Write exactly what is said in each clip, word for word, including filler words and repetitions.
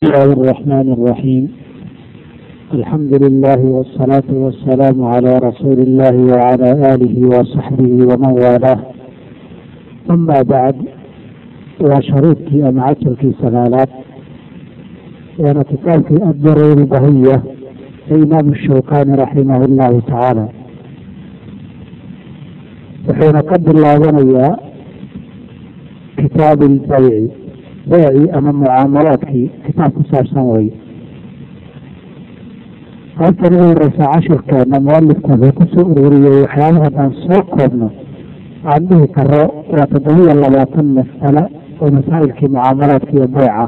الله الرحمن الرحيم. الحمد لله والصلاة والسلام على رسول الله وعلى آله وصحبه ومن والاه. أما بعد، وشروطي أمعتك سلالات ونتكال في الدرر البهية الإمام الشوكاني رحمه الله تعالى. وحين قد الله ونيا كتاب البيع بيعي أمام معاملاتك كتاب كسار سنوي. قلت له الرسا عشر كان مؤلف كذا كسر وريه وحيانها عن سوق ابنه عنده كراء وتدوية اللباطن مسألة ومسائل كمعاملات كبيعة.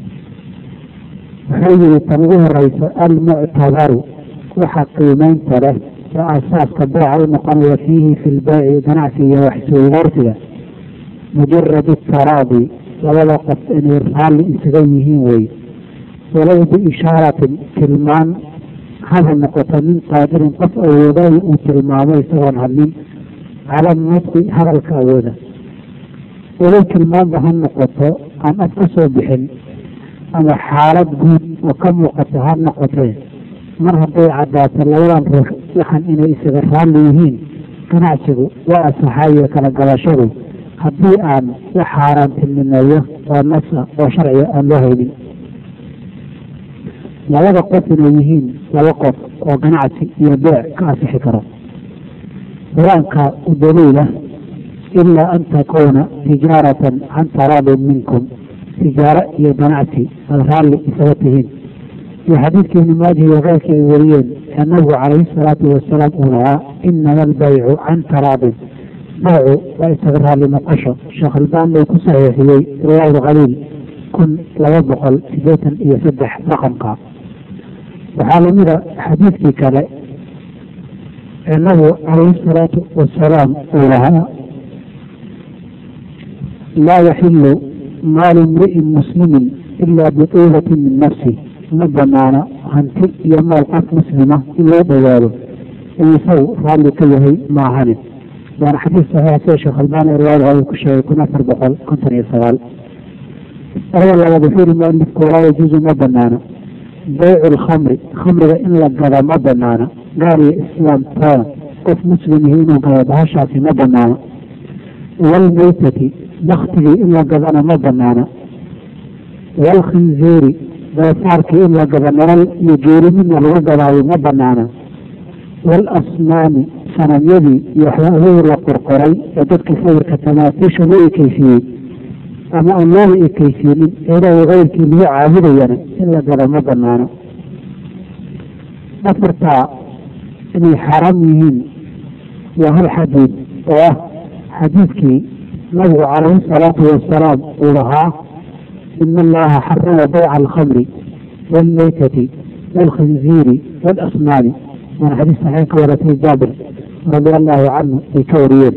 وحيجي التنويه الرئيس المعتبر وحقيمين له وأساس كبيعة المقنية فيه في البيع جناسية وحسوي غرفية مجرد التراضي ولا قد ان يرسال لإسغيه وي ولو بإشارة كلمان هذا النقطة من قادر قف أوضاي وكلمان ويسغن هلين على النطق هذا الكاوذة ولو كلمان بها النقطة أن أتصل بحن أما حالة جود وكم وقتها النقطين مرهبا عدات اللولان لحن إن إسغران ليهين كنعسه وأسحايا كنقلاشره haddii aan u xaaraantinimeeyo oo nasa oo sharciga aan loo haynin. labada qof inay yihiin laba qof oo ganacsi iyo beec ka asixi karo qur-aanka u daliila ilaa an takuuna tijaaratan can taraadin minkum tijaaro iyo ganacsi aad raalli isaga tihiin iyo xadiidkii ibni maaja iyo keyrkii ay wariyeen ee nabigu calayhi salaatu wasalaam uu lahaa inama albaycu can taraadin بيعه وإستغرها لنقشه شيخ البان لو كسهيحيي رواية الغليل كن لوضقل سبيتا يسبح رقمك. وحال من حديث كلا أنه عليه الصلاة والسلام قولها لا يحل مال امرئ مسلم إلا بطولة من نفسه مبنانا هنتي يمال قف مسلمة إلا بذاله يسوء فالي كيهي مع هنف. وانا حديث صحيح شيخ الباني رواية هذا كشيء يكون أكثر بقل كنتني يسغال أولا لما بفير المؤلف ولا يجوز ما بنانا بيع الخمر خمر إن لقى ما بنانا قال الإسلام تان قف مسلم هنا قال شافي ما بنانا والميتة بختي إن لقى ما بنانا والخنزير بيصارك إن لقى يجير من الوقع ما بنانا والأصنام sanamyadii iyo waxyaabihii la qorqoray ee dadka sawirka tamaatiisha loo ekeysiiyey ama aan loola ekeysiinin eedaha keyrkii lagu caabudayana in la gado ma banaano. afartaa inay xaaraam yihiin waa hal xadiid oo ah xadiidkii nabigu calayhi salaatu wasalaam uu lahaa ina allaha xarama bayca alkhamri waalmaytati waalkhinziiri waalasnaami waana xadiis saxiix ka waratay jaabir رضي الله عنه في كوريين.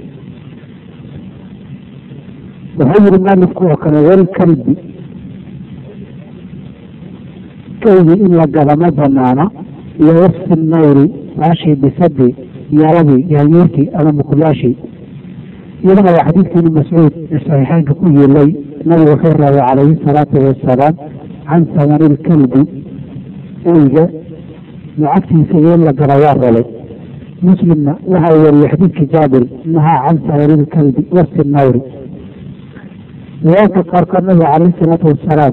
وهي المالك وكان والكلب كيدي إلا قال ما بنانا يوصف النور ماشي بسدي يا ربي يا يورتي أنا مقلاشي يلغى حديث ابن مسعود الصحيحين كل لي نبي خير عليه الصلاة والسلام عن ثمن الكلب إيجا معكسي سيئن لقروار ولي مسلمنا وهو يروي حديث جابر نهى عن ثمن الكلب وصف النور. ويذكر النبي عليه الصلاة والسلام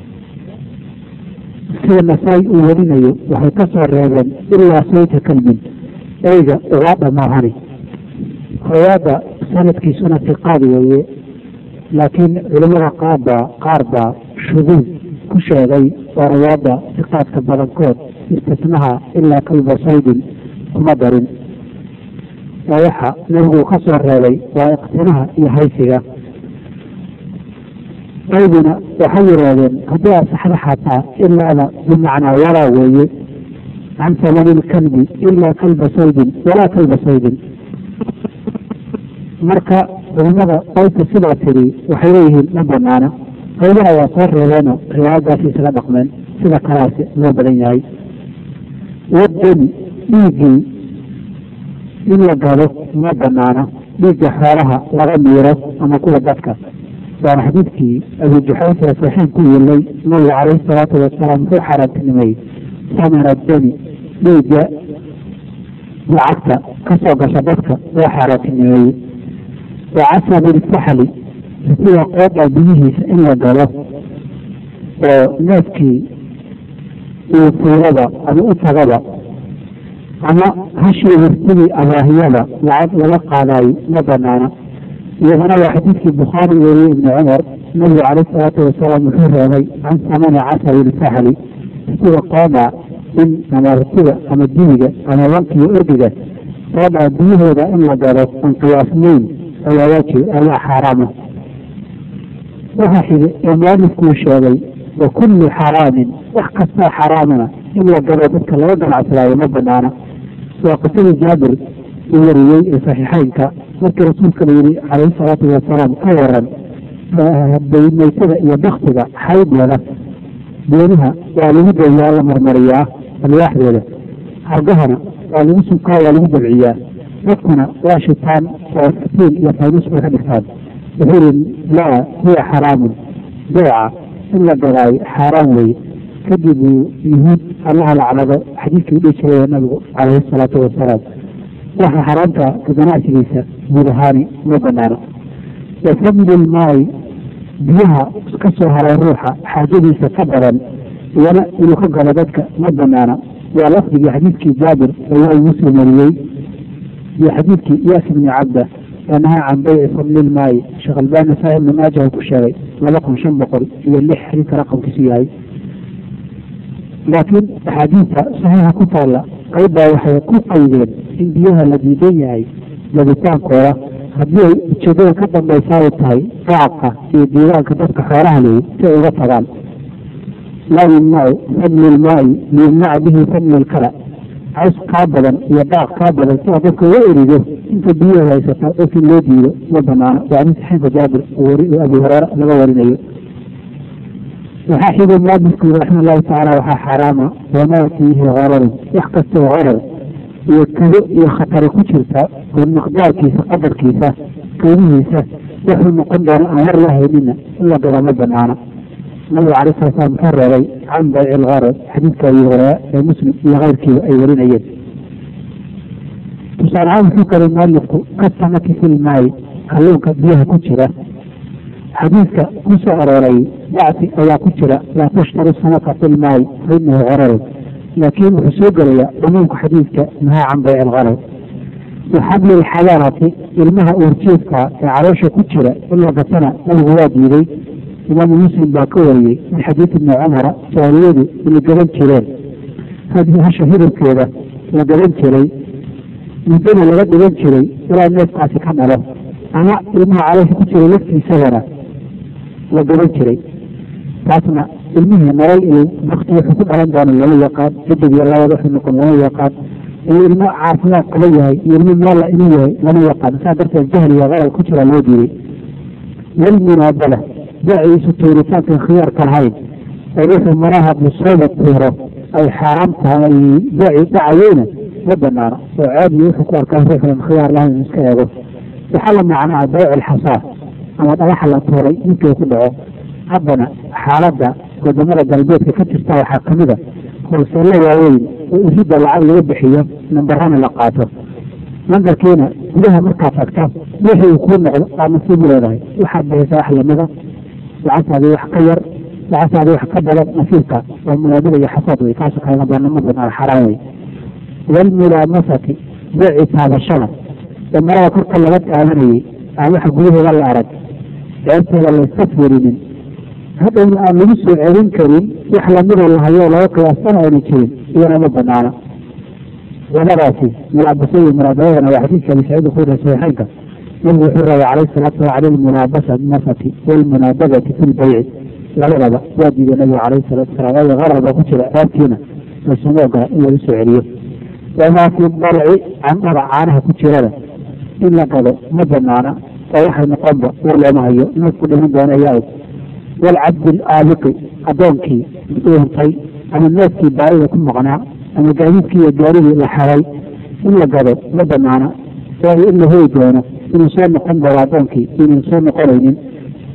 في النساء ولينيو وحيكسر رجلا إلا سيد كلب إيجا غابة ماهري غابة سنة كي سنة قاضية لكن علماء قابة قاربة شذوذ كشيغي ورياضة ثقات كبرنكوت استثناها إلا كلب صيد ومدر ويحى نرجو خسر رجلي واقتناها يهيسيها أيضنا وحير هذين هذا سحر حتى إلا أنا بمعنى ولا وي عن ثمن الكلب إلا كلب صيد ولا كلب صيد مركا ولماذا قلت سبعتري وحيريه مبنانا أيضنا وصار لنا رياضة في سنة بقمن سنة كراسي لو بدنياي والدن يجي إلا قالوا مبنانا يجي حالها لغا ميرو أما كل ذاتك waana xadiidkii abu juxayfa saxiix ku yeelay nabiga calayhi salaatu wasalaam wuxuu xaaraantinimay samana dami dhiigga lacagta kasoo gasha dadka waa xaaraantinimeeyey wacasa bilfaxli sida qooda biyihiisa in la galo oo neefkii iyo fuulada ama u tagaba ama hashii hirtidii abaahiyada lacag laga qaadayo ma banaana iyadana waa xadiidkii bukhaari weriyey ibni cumar nabigu calayhi salaatu wasalaam wuxuu reebay can samani casari ilfaxli sida qooda in ama hirtida ama dibiga ama wankiiyo orgiga qooda biyahooda in la galo an qiyaasnayn ayaa waajib ayaa xaaraama waxaa xigay ee mualifkuu sheegay wa kullu xaraamin wax kastoo xaraamana in la galo dadka laga ganacsadaayo ma banaana waa qisadii jaabir uu wariyey ee saxiixeynka markii rasuulka la yihi calayhi salaatu wasalaam ka waran baymaytada iyo baktiga xaydooda beeniha waa lagu dayaa la marmariyaa alwaaxdooda argahana waa lagu subkaa waa lagu dabciyaa dadkuna waa shitaan oo fitiin iyo faynus bay ka dhigtaan wuxuu yihi laa huwa xaraamun beeca in la gadaayo xaaraan weye kadib uu yuhuud allaha lacnado xadiidkii dhihi jiray nabigu calayhi salaatu wasalaam waxa xaraamta ka ganacsigiisa guud ahaani ma banaano wafadli lmaay biyaha ka soo haray ruuxa xaajadiisa ka badan iyana inuu ka galo dadka ma banaana waa lafdigii xadiidkii jaabir riwaay muslim wariyey iyo xadiidkii iyaas ibni cabda ee nahaa can bayci fadli lmaayi sheekh albani saahib ibn maaja ku sheegay laba kun shan boqol iyo lix xadiidka raqamkiisu yahay laakiin axaadiista saxiixa ku taalla qaybbaa waxay ku qaydeen in biyaha la diidan yahay labitaankooda haddii ay ujeedada ka dambaysaa ay tahay shacabka iyo diiwaanka dadka xoolaha leeyay si ay uga tagaan laa yumnacu fadli lmaayi liyumnaca bihi fadli lkala caws kaa badan iyo daaq kaa badan sida dadka uga erido inta biyahooda haysata dadkii loo diido ma banaano waa nin saxiinka jaabir abi hureera laga warinayo waxaa xigay mualifku yiri raxima allahu tacaala waxaa xaaraama wamaa fiihi qararun wax kastoo qarar iyo kado iyo khatari ku jirta oo miqdaarkiisa qadarkiisa qiimihiisa wuxuu noqon doona aan war la haynina in la gado ma banaana nabiga calay sala slam muxuu reebay can bayci algharar xadiidka abi hureera ee muslim iyo keyrkiiba ay warinayeen tusaale ahaan wuxuu kalay mualifku kasamaki fi lmaayi kalluunka biyaha ku jira xadiidka ku soo arooray bacsi ayaa ku jira laa tashtaru samaka fi lmaayi fa inahu qararun laakiin wuxuu soo gelayaa cumuumka xadiidka nahaa can bayci algharar waxabli lxadaarati ilmaha uurjiifka ee caloosha ku jira in la gatana nabigu waa diiday imaamu muslim baa ka wariyey min xadiid ibni cumara jaariyadu inay gaban jireen hadii hasha hilibkeeda la gaban jiray muddana laga dhigan jiray ilaa neefkaasi ka dhalo ama ilmaha caloosha ku jira laftiisagana la gaban jiray taasna ilmihii nolol iyo bakti wuxuu ku dhalan doona lama yaqaan xidig iyo labada wuxuu noqon lama yaqaan iyo ilmo caafimaad qaba yahay iyo ilmo meella inuu yahay lama yaqaan saa darteed jahli iyo qaral ku jira loo diiday walmunaabala beeciisu tuuritaankan khiyaarka lahayn oo ruuxuu maraha busooba tuuro ay xaaraam tahay ay beeci dhacayeyna ma banaano oo caadiya wuxuu ku arkaa ruuxuan khiyaar lahayn iska eego waxaa la macnaa bayc alxasaa ama dhagaxa la tuuray ninkii ku dhaco haddana xaaladda wadamada galbeedka ka jirta waxaa kamid a holseello waaweyn oo irida lacag laga bixiyo nambarana la qaato nambarkiina gudaha markaad tagta wixii uu kuu noqdo aa nasiibu leedahay waxaad bixisaa wax lamida lacagtaadii wax ka yar lacagtaadii wax ka badan nasiibka waa munaadada iyo xasaad wey kaasu kaaga banama banaan xaraan wey walmulaamasati beeci taabashada ee marada korka laga taabanayay aan waxa gudaheeda la arag ceebteeda layska fiirinin hadhowna aan lagu soo celin karin wax lamidoo lahayo laga qiyaastana ayna jirin iyana ma banaana labadaasi mulaabasa iyo muraadabadana waa xadiidka abi saciid khudri saxiixeynka nabigu wuxuu rabay calayhi salaatu wa cala almulaabasa nasati walmunaadabati fi lbayci labadaba waa diiday nabigu calayhi salaatu wasalaam waayo qarar baa ku jira aabtiina laysuma ogola in lagu soo celiyo wamaa fi dalci candhada caanaha ku jirada in la gado ma banaana oo waxay noqonba war looma hayo neefku dhiman doona ayaa og walcabdi alaabiqi addoonkii dhuuntay ama neefkii baarida ku maqnaa ama gaadiidkii iyo gaarigii la xaray in la gado ma banaana waayo in la hoyi doono inuu soo noqon doono addoonkii inuu soo noqonaynin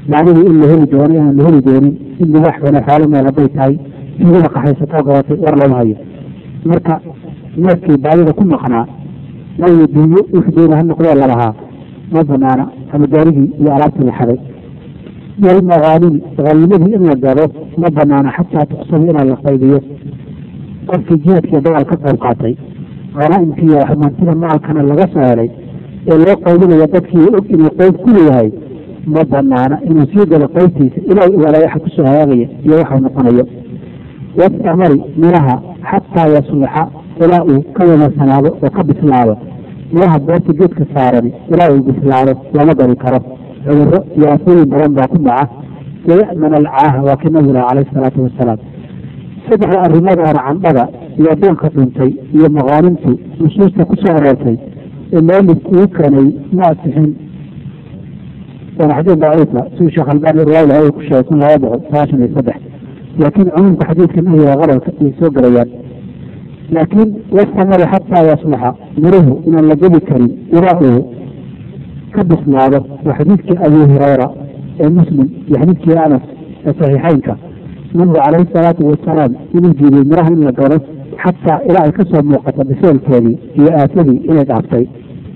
macnihii in la heli doono inaan la heli doonin in libaax wana xoolo meel hadday tahay sigada qaxaysatoo gabatay war looma hayo. marka neefkii baadida ku maqnaa layo duunyo wixii doona ha noqdee lalahaa ma banaana ama gaarigii iyo alaabtii la xaday. walmagaanim haniimadii in la gado ma banaana xataa tuqsabi inaa la qaybiyo. qofkii jihaadkii dagaal ka qayb qaatay hanaaimkii mantida maalkana laga soo helay ee loo qaybinayo dadkii og inuu qayb ku leeyahay ma banaana inuu sii galo qaybtiisa ilaa ogaala waxa kusoo hagaagaya iyo waxau noqonayo. wasamari miraha xataa yasluxa ilaa uu ka wanaagsanaado oo ka bislaado. miraha beerta geedka saarani ilaa uu bislaado lama gari karo. cudurro iyo aafooyin badan baa ku dhaca. waya'man alcaaha waa kii nabiga caleyhi salaatu wasalaam. saddexda arrimood oona candhada iyo addoonka dhuntay iyo maqaanintu nusuusta ku soo aroortay ee mualifku uu keenay ma asixin. waana xadiid daciifa siduu sheekh albaani riwaayada ku sheegay kun laba boqol sagaashan iyo saddex. laakiin cumuumka xadiidka nahyiga qaralka ayay soo gelayaan. laakiin wasamari xataa yasluxa miruhu inaan la gebi karin ilaa uu ka bislaado waa xadiidkii abi hurayra ee muslim iyo xadiidkii anas ee saxiixeynka. nabigu caleyhi salaatu wasalaam inuu jiiday miraha in la gado xataa ilaa ay ka soo muuqato biseelkeedii iyo aafadii inay dhaaftay.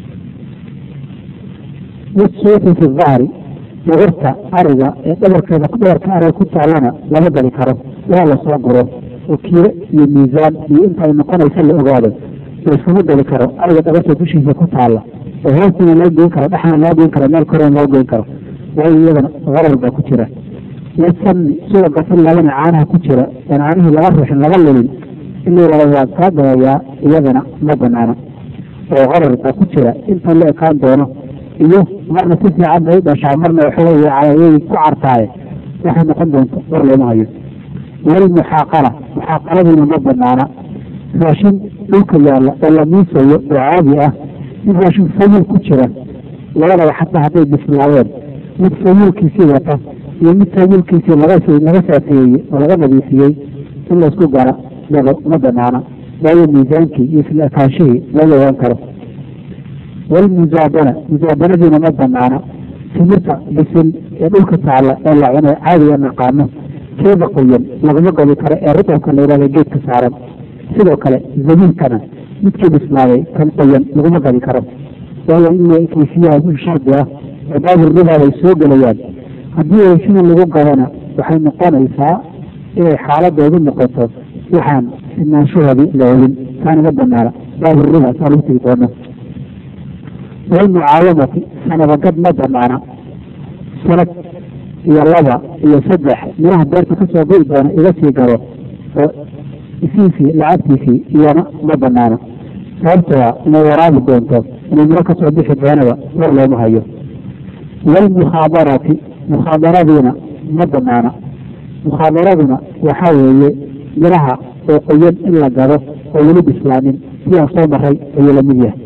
wasuufi fi dahri dhogorta ariga ee dhabarkeeda dhabarka ariga ku taalana lama gadi karo waa lasoo guro oo kiilo iyo miisaan iyo inta ay noqonaysa la ogaado laiskuma gadi karo. ariga dhabarta dushiisa ku taala oo hoostina loo goyn karo dhexna loo goyn karo meel korena loo goyn karo waayo iyadana qarar baa ku jira. yasanni sida gasal labana caanaha ku jira aan caanihii laga ruuxin laga lulin in la waa kaa dabayaa iyadana ma banaana oo qarar baa ku jira inta la ekaan doono iyo marna si fiican bay dhashaa marna waxawey calayay ku cartaaye waxay noqon doonto war looma hayo. walmuxaaqala muxaaqaladiina ma banaana. raashin dhulka yaalla oo la miisayo oo caadi ah in raashin fayul ku jira labadaba xataa hadday bislaadeen mid fayulkiisii wata iyo mid fayulkiisii laga laga saafeeyey oo laga nadiifiyey in laysku gara dado ma banaana waayo miisaankii iyo isla ekaanshihii loo ogaan karo. walmusaabana musaabanadiina ma banaana. timirta bisil ee dhulka taalla ee la cuno caadiga naqaano keeda qoyan laguma gadi karo ee rutabka la yihahda geedka saaran. sidoo kale zabiilkana midkii bislaaday kan qoyan laguma gadi karo waayo in kayfiyaha u shardi ah oo baabur ribaad ay soo gelayaan. haddii eeshina lagu gadana waxay noqonaysaa inay xaaladoodu noqoto waxaan sinaanshahoodii la helin taana ma banaana. baabur riba saa lagu tegi doono. walmucaawamati sanabagad ma banaana. sanad iyo laba iyo saddex miraha beerta kasoo go'i doona iga sii garo oo isiisii lacagtiisii iyana ma banaana. sababtoo inay waraabi doonto inay miro kasoo bixi doonaba war looma hayo. walmukhaadarati mukhaadaradiina ma banaana. mukhaabaraduna waxaa weeye miraha oo qoyan in la gado oo weli bislaanin sidaa soo maray ayuu lamid yahay.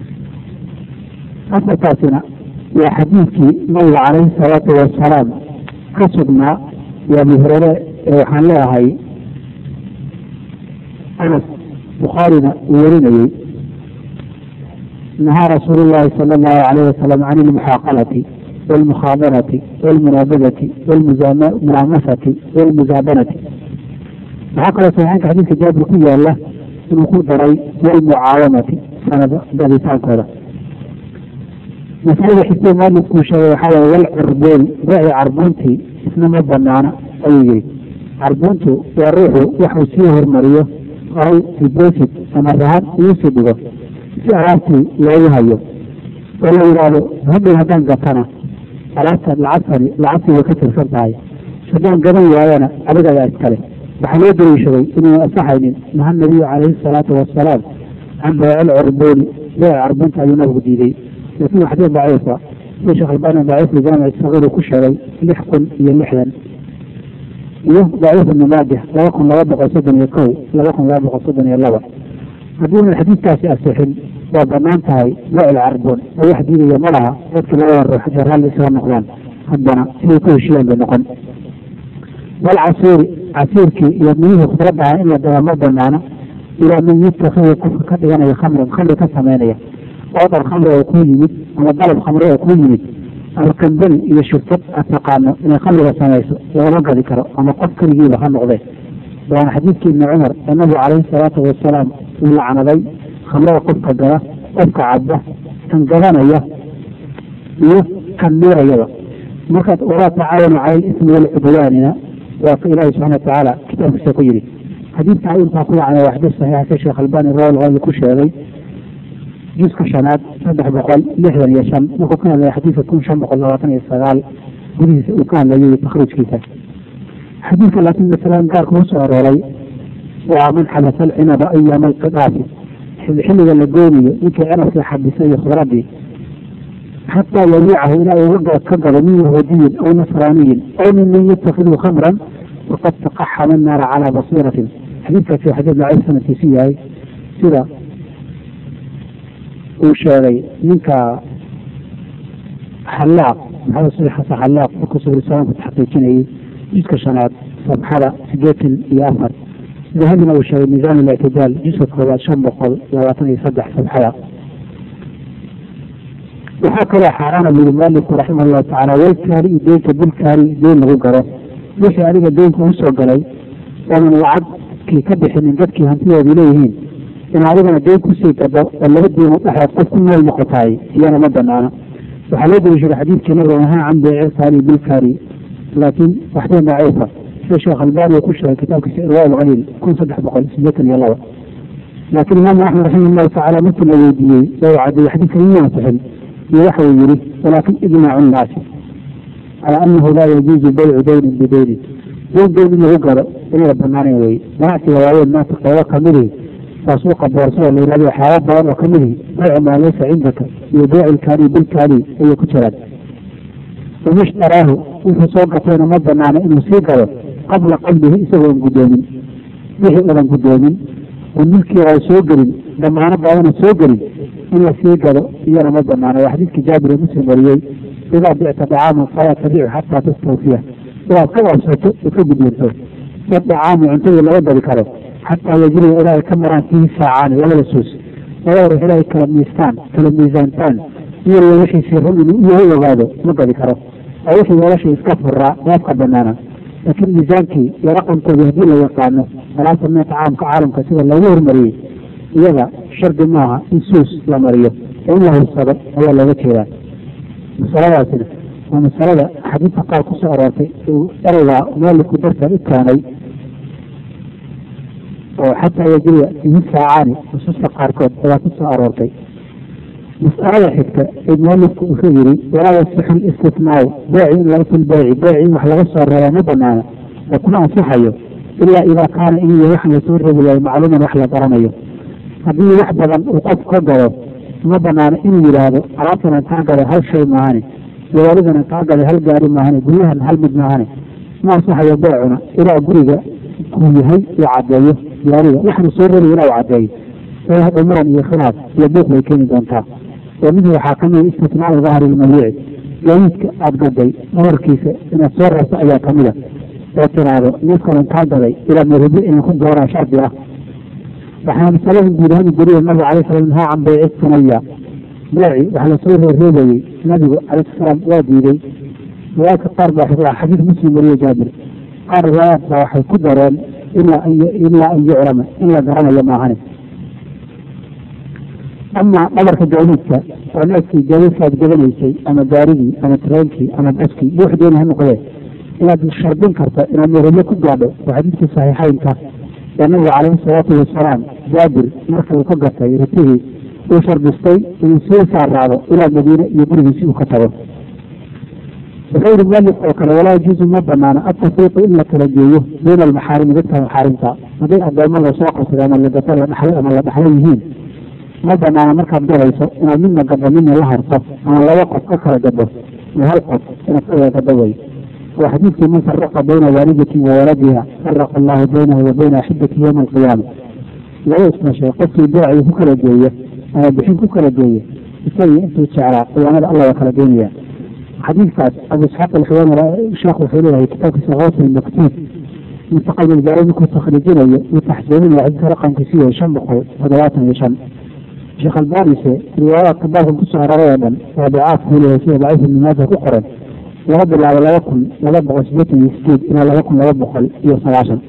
afartaasina waa xadiidkii nabiga caleyhi salaatu wasalaam ka sugnaa iyo abi hureyre ee waxaan leeahay anas bukhaarina uu werinayey. nahaa rasuulu llahi sala allahu alayh wasalam can ilmuxaaqalati walmukhaadarati walmunaabadati walmunaamasati walmusaabanati. waxaa kaloo saxiixaanka xadiidka jaabir ku yaala inuu ku daray walmucaawamati sanad gaditaankooda. masalada xigtee maalifkuu sheegay waxaa waye walcurboon raaci carbuuntii isna ma banaana ayuu yihi. carbuuntu waa ruuxu waxuu sii hormariyo oy deposit ama rahan iusii dhigo si alaabtii loogu hayo oo la yidhaahdo hadhow haddaan gatana alaabta lacagtani lacagtii way ka tirsan tahay haddaan gadan waayana adiga ayaa iskale. waxaa loo dariishaday inuu asaxaynin naha nabiyu caleyhi salaatu wasalaam can bayci lcurbooni beeca carbuunta ayuu nabigu diiday. laakiin waa xadiid daciifa sida sheekh albani daciif lijaamic sagiir ku sheegay lix kun iyo lixdan iyo daciif ibnu maajah laba kun laba boqol soddon iyo kow laba kun laba boqol soddon iyo laba. haddiinan xadiidkaasi asixin waa banaan tahay bayc lcarboon oo wax diidaya ma laha dadkii labada ruux ee raalli isaga noqdaan haddana siday ku heshiiyaan bay noqon. walcasiiri casiirkii iyo midihii khudradda ah in la dagaa ma banaana ilaa man yutakidu qofka ka dhiganaya khamran khamri ka sameynaya oo dhar khamri oo ku yimid ama dalab khamri oo ku yimid alkandal iyo shurtad aad taqaano inay khamriga samayso lagama gadi karo ama qof keligiiba ha noqdee waana xadiidkii ibni cumar ee nabigu calayhi salaatu wasalaam uu lacnaday khamrada qofka gada qofka cabba kan gadanaya iyo kan miirayaba markaad walaa tacaawanu cala alismi walcudwaanina waa ka ilaahi subxana watacaala kitaabkiisa ku yidhi xadiidka intaa ku wacnay waa xadiis saxiixa ka sheekh albani rawal ku sheegay juska shanaad saddex boqol lixdan iyo shan markuu ka hadlaya xadiidka kun shan boqol labaatan iyo sagaal gudihiisa uu ka hadlayay takhriijkiisa xadiidka laakiin masalan gaarka u soo arooray waa man xabasa alcinaba ayaama alqidaafi xilliga la goonayo ninkii cinabkii xabisay iyo khudradii xataa yabiicahu ilaa uga ka galo min yahuudiyin aw nasraaniyin aw minman yattakidu khamran waqad taqaxama annaara calaa basiiratin xadiidkaasi xadiid daciif sanadkiisu yahay sida uu sheegay ninka xallaaq maxamed sali xasan xallaaq markuu sabrisalamku taxqiijinayay jiska shanaad sabxada sideetan iyo afar dahabina uu sheegay miisaan اlictidaal jiska koobaad shan boqol labaatan iyo saddex sabxada waxaa kaloo xaaraana buri mualiku raximah allahu tacaala walkaari iyo deynka bilkaari deyn lagu garo wixii adiga deynka u soo galay oonan lacagkii ka bixinin dadkii hantidoodii leeyihiin in adigana deyn kusii gado oo laba diimo dhexeed qof ku nool noqotaay iyana ma banaana waxaa loo daliishaday xadiidkii nabiga nahaa can beeci kaari bilkaari laakiin waxdeen daciifa sida sheekh albani uu ku sheegay kitaabkiisa irwaa alqaliil kun saddex boqol sideetan iyo laba laakiin imaamu axmed raximah allahu tacaala markii la weydiiyey oo cadeeyey xadiidka in ansixin iyo waxa uu yihi walaakin ijmaacu nnaasi calaa anahu laa yajuuzu baycu daynin bidaynin deyn deyn in lagu galo inay banaanayn weye ganacsiga waaweyn maanta qeybo kamidii waa suuqa boorsada la yihahdo waxyaaba badan oo kamidii baycu maa laysa cindaka iyo beyc ilkaani bilkaani ayay ku jiraan wamushtaraahu wuxuu soo gatayna ma banaana inuu sii galo qabla qabdihi isagoon guddoomin wixii udan guddoomin oo milkiiaa soo gelin damaano baadana soo gelin in la sii gado iyana ma banaana waa xadiidkii jaabir ee muslim wariyey idaa bicta dacaaman falaa tabicu xataa tastawfiya inaad ka waabsato oo ka guddoonto sa dacaamu cuntadii laga gadi karo xataa yajriya ilaahay ka maraan fiihi saacaani labada suus labada ruux ilaahay kala miistaan kala miisaantaan iyaliyo wixiisii run inuu iyagu ogaado ma gadi karo oo wixii nolosha iska furaa neefka banaana laakiin miisaankii iyo raqankoodii haddii la yaqaano alaabta meeta caamka caalamka sida loogu hormariyey iyaga shardi maaha in suus la mariyo oo in la hursado ayaa looga jeedaa masaladaasina waa masalada xadiidka qaar ku soo aroortay uu ereyga mualiku darteed u keenay oo xataa yajriya fihi saacaani nusuusta qaarkood ayaa ku soo aroortay mas'alada xigta ee mualifku wuxuu yihi walaa yasixu listifnaau beeci in laga fil beeci beeci in wax laga soo reeba ma banaana oo kuma ansaxayo ilaa idaa kaana in wax lasoo reebi waayo macluuman wax la garanayo haddii wax badan uu qof ka galo ma banaana inuu yidhaahdo alaabtana kaa gaday hal shay maahane gawaalidana kaa gaday hal gaari maahane guryahan hal mid maahane ma ansaxayo beecuna ilaa guriga kuu yahay uu cadeeyo gaariga waxna soo reebi ilaa uu cadeeyo hadhow muran iyo khilaaf iyo buuq bay keeni doontaa oo mid waxaa kamid istisnaau dahri lmabiici gaadiidka aada gaday dawarkiisa inaad soo reerto ayaa kamida oo tiraahdo neefkanan kaa gaday ilaa marube inaan ku dooraa shardi ah waxaa masalada guud ahaan guriga nabiga alay slam nahaa can bayci sunaya beeci wax lasoo reereebayey nabigu calayhi salaam waa diiday riwaayadka qaar baa xadiid muslim wariye jaabir qaar riwaayaad baa waxay ku dareen ilaa ilaa an yuclama in la garanayo maahane ama dhabarka gaadiidka oo neefkii gaadiidkaad gadanaysay ama gaarigii ama tareenkii ama baskii iyo wax dooni ha noqdee inaad shardin karto inaad marube ku gaadho waa xadiidkii saxiixeynka ee nabiga calayhi salaatu wasalaam jaabir marka uu ka gatay ritihii uu shardistay inuu sii saaraado ilaa madiine iyo gurigiisi uu ka tago wuxuu yihi mualif oo kale walaa yajuuzu ma banaana atafriiqu in la kala geeyo bayna almaxaarimi dadka maxaarimta hadday addooma lasoo qabsada ama la gato la dhaxlay ama la dhaxlo yihiin ma banaana markaad galayso inaad midna gado midna la harto ama laba qof ka kala gado iyo hal qof inaad ka wada gado way waa xadiidkii man faraqa bayna waalidatin wa waladiha faraqa allahu baynahu wa bayna axibati yowma alqiyaama laba ismashay qofkii beecii ku kala geeya ama bixin ku kala geeya isagii intuu jeclaa qiyaamada allah waa kala geynaya xadiidkaas abu isxaaq alxuwaani sheekh wuxuu leeyahay kitaabkiisa gawsa almaktuub mustaqal bilbaari markuu takhriijinayo uu taxsiininayo xadiidka raqamkiisu yahay shan boqol toddobaatan iyo shan sheekh albanise riwaayaadka baabkan kusoo aroray oo dhan taabicaad kuleeyahay sida daciif ibn maaja ku qoran laga bilaabo laba kun laba boqol sideetan iyo sideed ilaa laba kun laba boqol iyo sagaashan.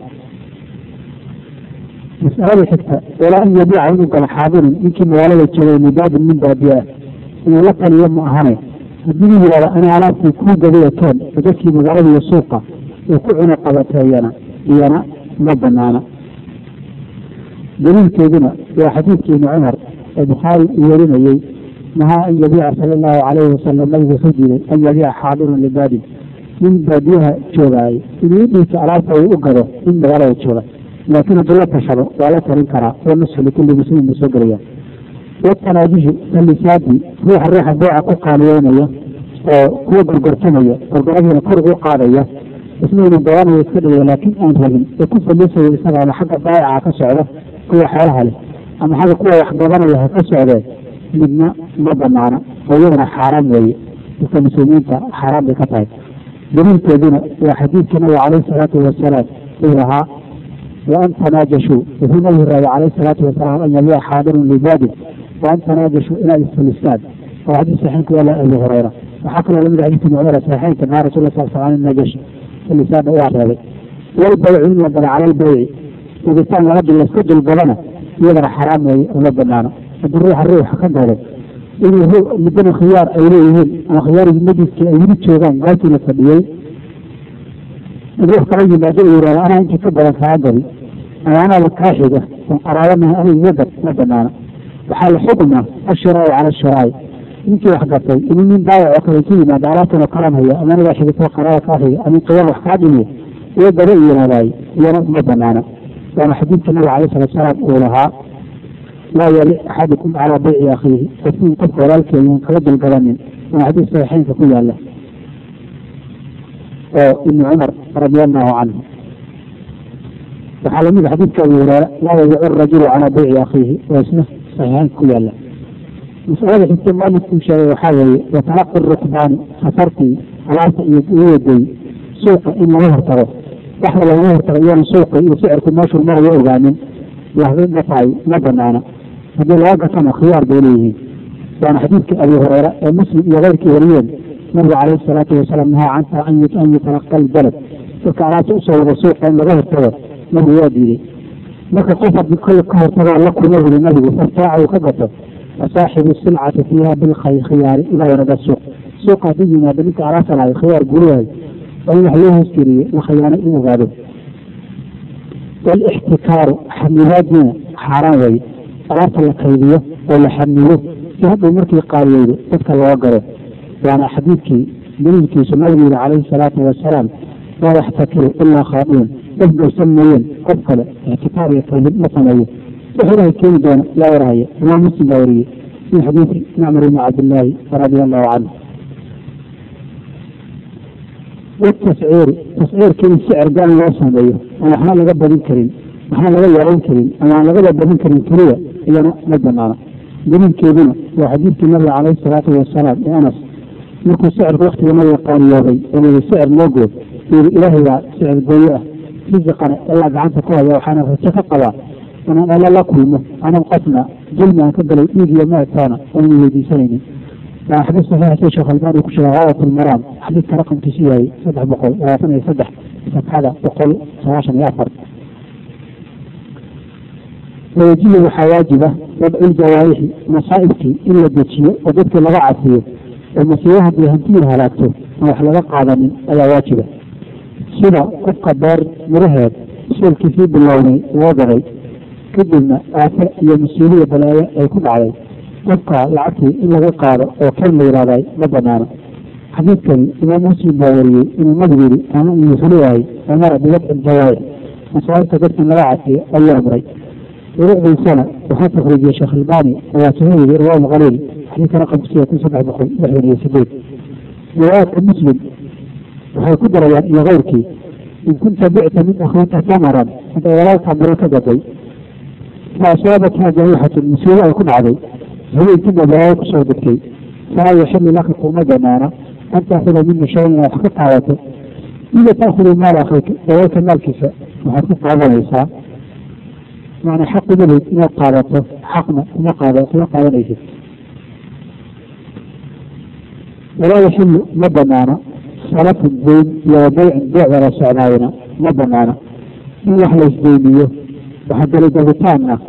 mas'alada xigta walaa an yabiica inuu galo xaadirin ninkii magaalada joogay midaadin min baadiya inuu la taliyo ma ahane haddii uu yidhahdo ana alaabtii kuu gadaya toon oo dadkii magaalada iyo suuqa uu ku cuno qabateeyana iyana ma banaana. daliilkeeduna waa xadiidkii ibni cumar ee bukhaari uu werinayey nahaa an yabiica sala allahu calayhi wasalam nabigu wuxuu diiday an yabiica xaadirun libaadin nin baadiyaha joogaayay inuu udhiisa alaabta uu u gado nin magaalada jooga laakiin hadduu la tashado waa la talin karaa oo nusxu likulli muslimin buu soo gelaya. watanaajishu salisaadii ruuxa ruuxa beeca ku qaaliyeynaya oo kuwa gorgortamaya gorgoradiina kor ugu qaadaya isna inuu dawanayo iska dhigaya laakiin aan rabin ee ku falisayo isaga ama xagga baayaca ka socdo kuwa xoolaha leh ama xagga kuwa wax gadanaya ha ka socdee midna ma banaana oo iyadana xaaraan weeye dadka muslimiinta xaaraan bay ka tahay. daliilkeeduna waa xadiidkii nabiga caleyhi salaatu wasalaam uu lahaa وأن تناجشوا وفي نبي الرابع عليه الصلاة والسلام أن يبيع حاضر لبادئ وأن تناجشوا إلى الفلسطين وحديث صحيح ولا أبي هريرة وحكى له من حديث عمر صحيح كان رسول الله صلى الله عليه وسلم النجش فلسطين واحد والبيع يقدر على البيع إذا كان رجل يسد البلنة يقدر حرام ولا بنانا الروح الروح كذا إنه هو بدنا خيار أوليين أو خيار المجلس كأولي تشوفان قالت له فديي الروح قريب ما جاء يقول أنا أنت كبر فعدري أنا أنا الكاشدة وقرارنا أهل يقدر ما بنانا وحال حكمة الشراء على الشراء يمكن حقتي إن من بايع وكريتي ما داراتنا كلام هي أنا لا شيء في قرار كافي أنا قيام وحكادني يقدر ينا باي ينا ما بنانا وأنا حديث النبي عليه الصلاة والسلام قولها لا يلي أحدكم على بيع أخيه ففي تبقى ذلك من خرج القرنين وحديث صحيحين فكل الله ابن عمر رضي الله عنه وحال من حديث كبير لا يبيع الرجل على بيع أخيه واسمه صحيحين كل الله. مسألة احتمال كل شيء وحاول يتلقى الركبان خسرتي على يدي سوق إن ظهر طرف وحول ظهر طرف سوق وسعر كماش المرة يؤغاني يهدد نفعي ما بنانا هذا الواقع كان خيار بينيه. وأنا حديث أبي هريرة مسلم يغير كوريين النبي عليه الصلاة والسلام نهى عن أن يتلقى البلد فكانت تؤسر السوق أن ظهر طرف نبي يديني لك قفت بكل قهر طبعا لكم نبي النبي فاستاعوا كبته وصاحب السلعة فيها بالخيار إلى ورد السوق سوق تجينا بنك عراسة على الخيار قلوها وإن حلوه اسكري وخيانة إمغاده. والاحتكار حملاتنا حرامي أرات القيدية ولا حملوه يهد مركي قاريوه تذكر الواقره. وأنا حديثك بنيكي سنبي عليه الصلاة والسلام لا يحتكر إلا خاطئين يبدو سميين قبل اعتكار يطلب مثلا وحده كين دون لا وراية ما مسلم دوري في حديث نعمر بن عبد الله رضي الله عنه. والتسعير تسعير كين السعر قال الله سبحانه ونحن لقب بدين كريم نحن لقب يعين كريم أنا لقب بدين كريم كريم إلى نبنا بدين كريم وحديث النبي عليه الصلاة والسلام لأنس مركو سعر وقت ما يقال يوغي ومن السعر موجود يقول إلهي سعر ضيئة رزقنا الله عنك قوة وحنا فتفقوا أنا لا لا كلمة أنا وقفنا جلنا كبل يجي ما كان ومن يدي سنين. حديث صحيح شيخ الباني كشف غاية المرام حديث رقم تسعة سبع بقول وثمانية يسبح هذا بقول سواشا يعفر. ويجيب حواجبه وضع الجوارح مصائبك إلا الدتشية وضدك لغعة فيه المسيحة بيهنتينها لاكتو وحلقة قاعدة من أي واجبة سنة قفق دار مرهب سؤال كثير باللوني وضعي كدلنا آفاء يمسيلية بلايا يكون علي قفق العكي إلا وقار وكان ليرادي مبنانا حديث كان إمام مسلم باوري إمام مدبري أنا أمي خلوهي أمر بوضع الجوائع وصوال تقدت من لغعتي أي أمري ورغم سنة وحتى خرج يا شيخ الباني ويعتنيه بإرواء الغليل حديث رقم ستة سبع بقول نحن يسديد رواية المسلم وحيكون رواية إلى غيرك إن كنت بعت من أخوانك ثمرا أنت ولا تعبر كذبي فأصابتها جريحة المسيرة يكون علي هو يتم بلاك صودتي فلا يحل لك قوم جنانا أن تأخذ منه شيء وحقق عواته إذا تأخذ مال أخيك ويك مال كفاء وحقق هذا الإنسان يعني حق ذلك ما قالته حقنا ما قالته ما قال ليس ولا يحل مبنانا صلاة الدين يا بيع بيع ولا سعناينا مبنانا إن يحلس دينيه وحتى لدغتانا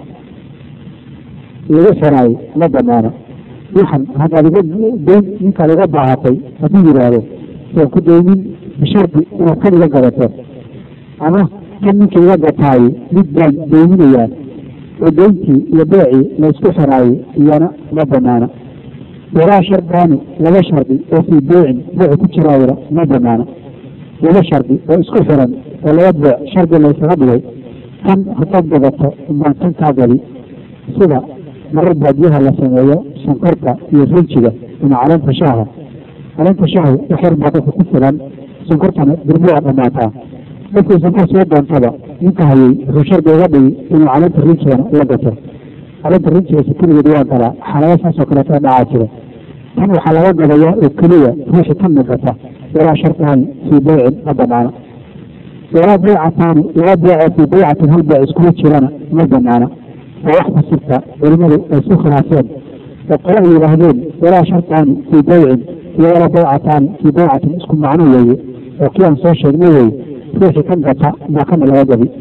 يغسراي مبنانا يحن هذا دين يمكن لغبع عطي فبيه له وكل دين بشرط وكان لغبته أنا كان يمكن لغبتاي جدا دينيا ودينتي يبيعي ليسكسراي يانا مبنانا ولا شرطاني ولا شرطي وفي بيع بيع كتراويرة مبنانا ولا شرطي واسكسرا ولا يبيع شرط ليس غبوي كان هتضبطه ما كان كاغلي سيدا مرد بعديها لسنوية سنقرطة يزولتشيغا من علامة شاهة علامة شاهة يحر بعضك كفلا سنقرطة بربوع أماتها لكن سنقر سيدا انتبع ينتهي رشار بيغبي إنه علامة الرنشيغا لبته علامة الرنشيغا سكين يدوان ترى حلوات سكرتان عاشرة كانوا حلوات غلايا الكلية روحي كم نفتا ولا شرطان في بيع أبنانا ولا بيعة ثاني ولا بيعة في بيعة هل بيع اسكولتشي لنا مبنانا وواحدة ستة ولماذا يسوخنا فين وقرأي لهذين ولا شرطان في بيع ولا بيعتان في بيعة اسكن معنوية وقيام سوشيال ميوي روحي كم نفتا ما كان الواجبي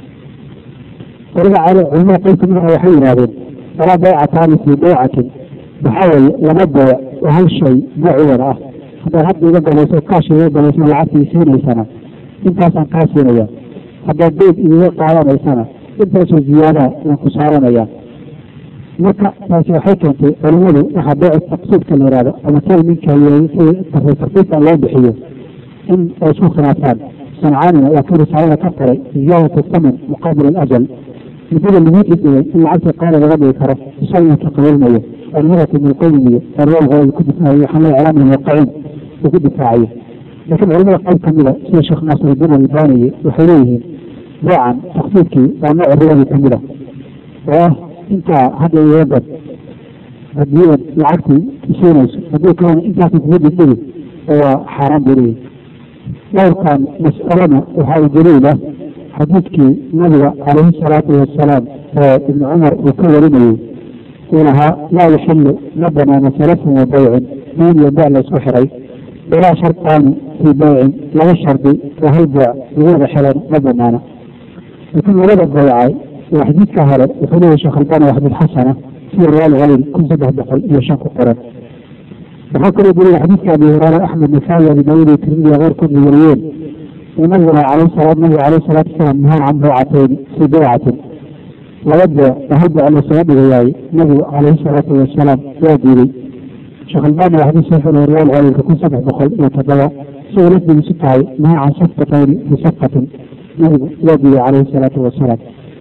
ورجع على علماء قلت منها وحيين هذين ولا بيعتان في بيعة بحاول لمدة وهل شيء معورة هذا هذا يبقى ليس كاشي يبقى ليس العافية سنة سنة انت اصلا كاشي يا هذا البيت إذا يقع على سنة انت سو زيادة وكسارنا يا مركا تاسي حكمتي علماء waxaa beec taqsiid ka yiraahdo ama tay minka yahay tafsiirta loo bixiyo in ay soo khilaafaan sancaanina waa kii risaalo ka qoray ziyadatu thaman muqabil al-ajal midda lagu dhigay in lacagta qaar laga dhigi karo isagoo ka qabanaya المرة من القومية الرغم غير الكتب يحمل إعلام الواقعين وكتب فاعية لكن علماء قال كاملة سيد الشيخ ناصر الدين الألباني وحليه باعا تخطيطك ونوع الرغم كاملة وانت هذا يوجد هدية لعبتي كسينيس هدية كان انت تتبدي الدليل هو حرام بريه لو كان مسألنا وحاول دليلة حديثك نبي عليه الصلاة والسلام ابن عمر وكوريني ولها لا يحل لبنا مثلث وبيع من يبيع لسحري ولا شرطان في بيع لا شرط وهل بيع غير حلال لبنانا لكن ولد البيعي وحديث كهرب وحلوه شيخ الباني واحد الحسنة في الريال غليل كل سبه دخل يشاق قرن بحكم يقول الحديث كأبي هريرة أحمد نسائي بدولي ترمي غير كل يريين ونزل عليه الصلاة النبي عليه الصلاة والسلام نهى عن بيعتين في بيعة ويبدأ يهدأ على صواب غياي النبي عليه الصلاة والسلام يديري شيخ الباني وحديث سيفر الريال غالي تكون سبع دخل يتبوى سؤالت من ستة نهى عن صفقتين بصفقة يديري عليه الصلاة والسلام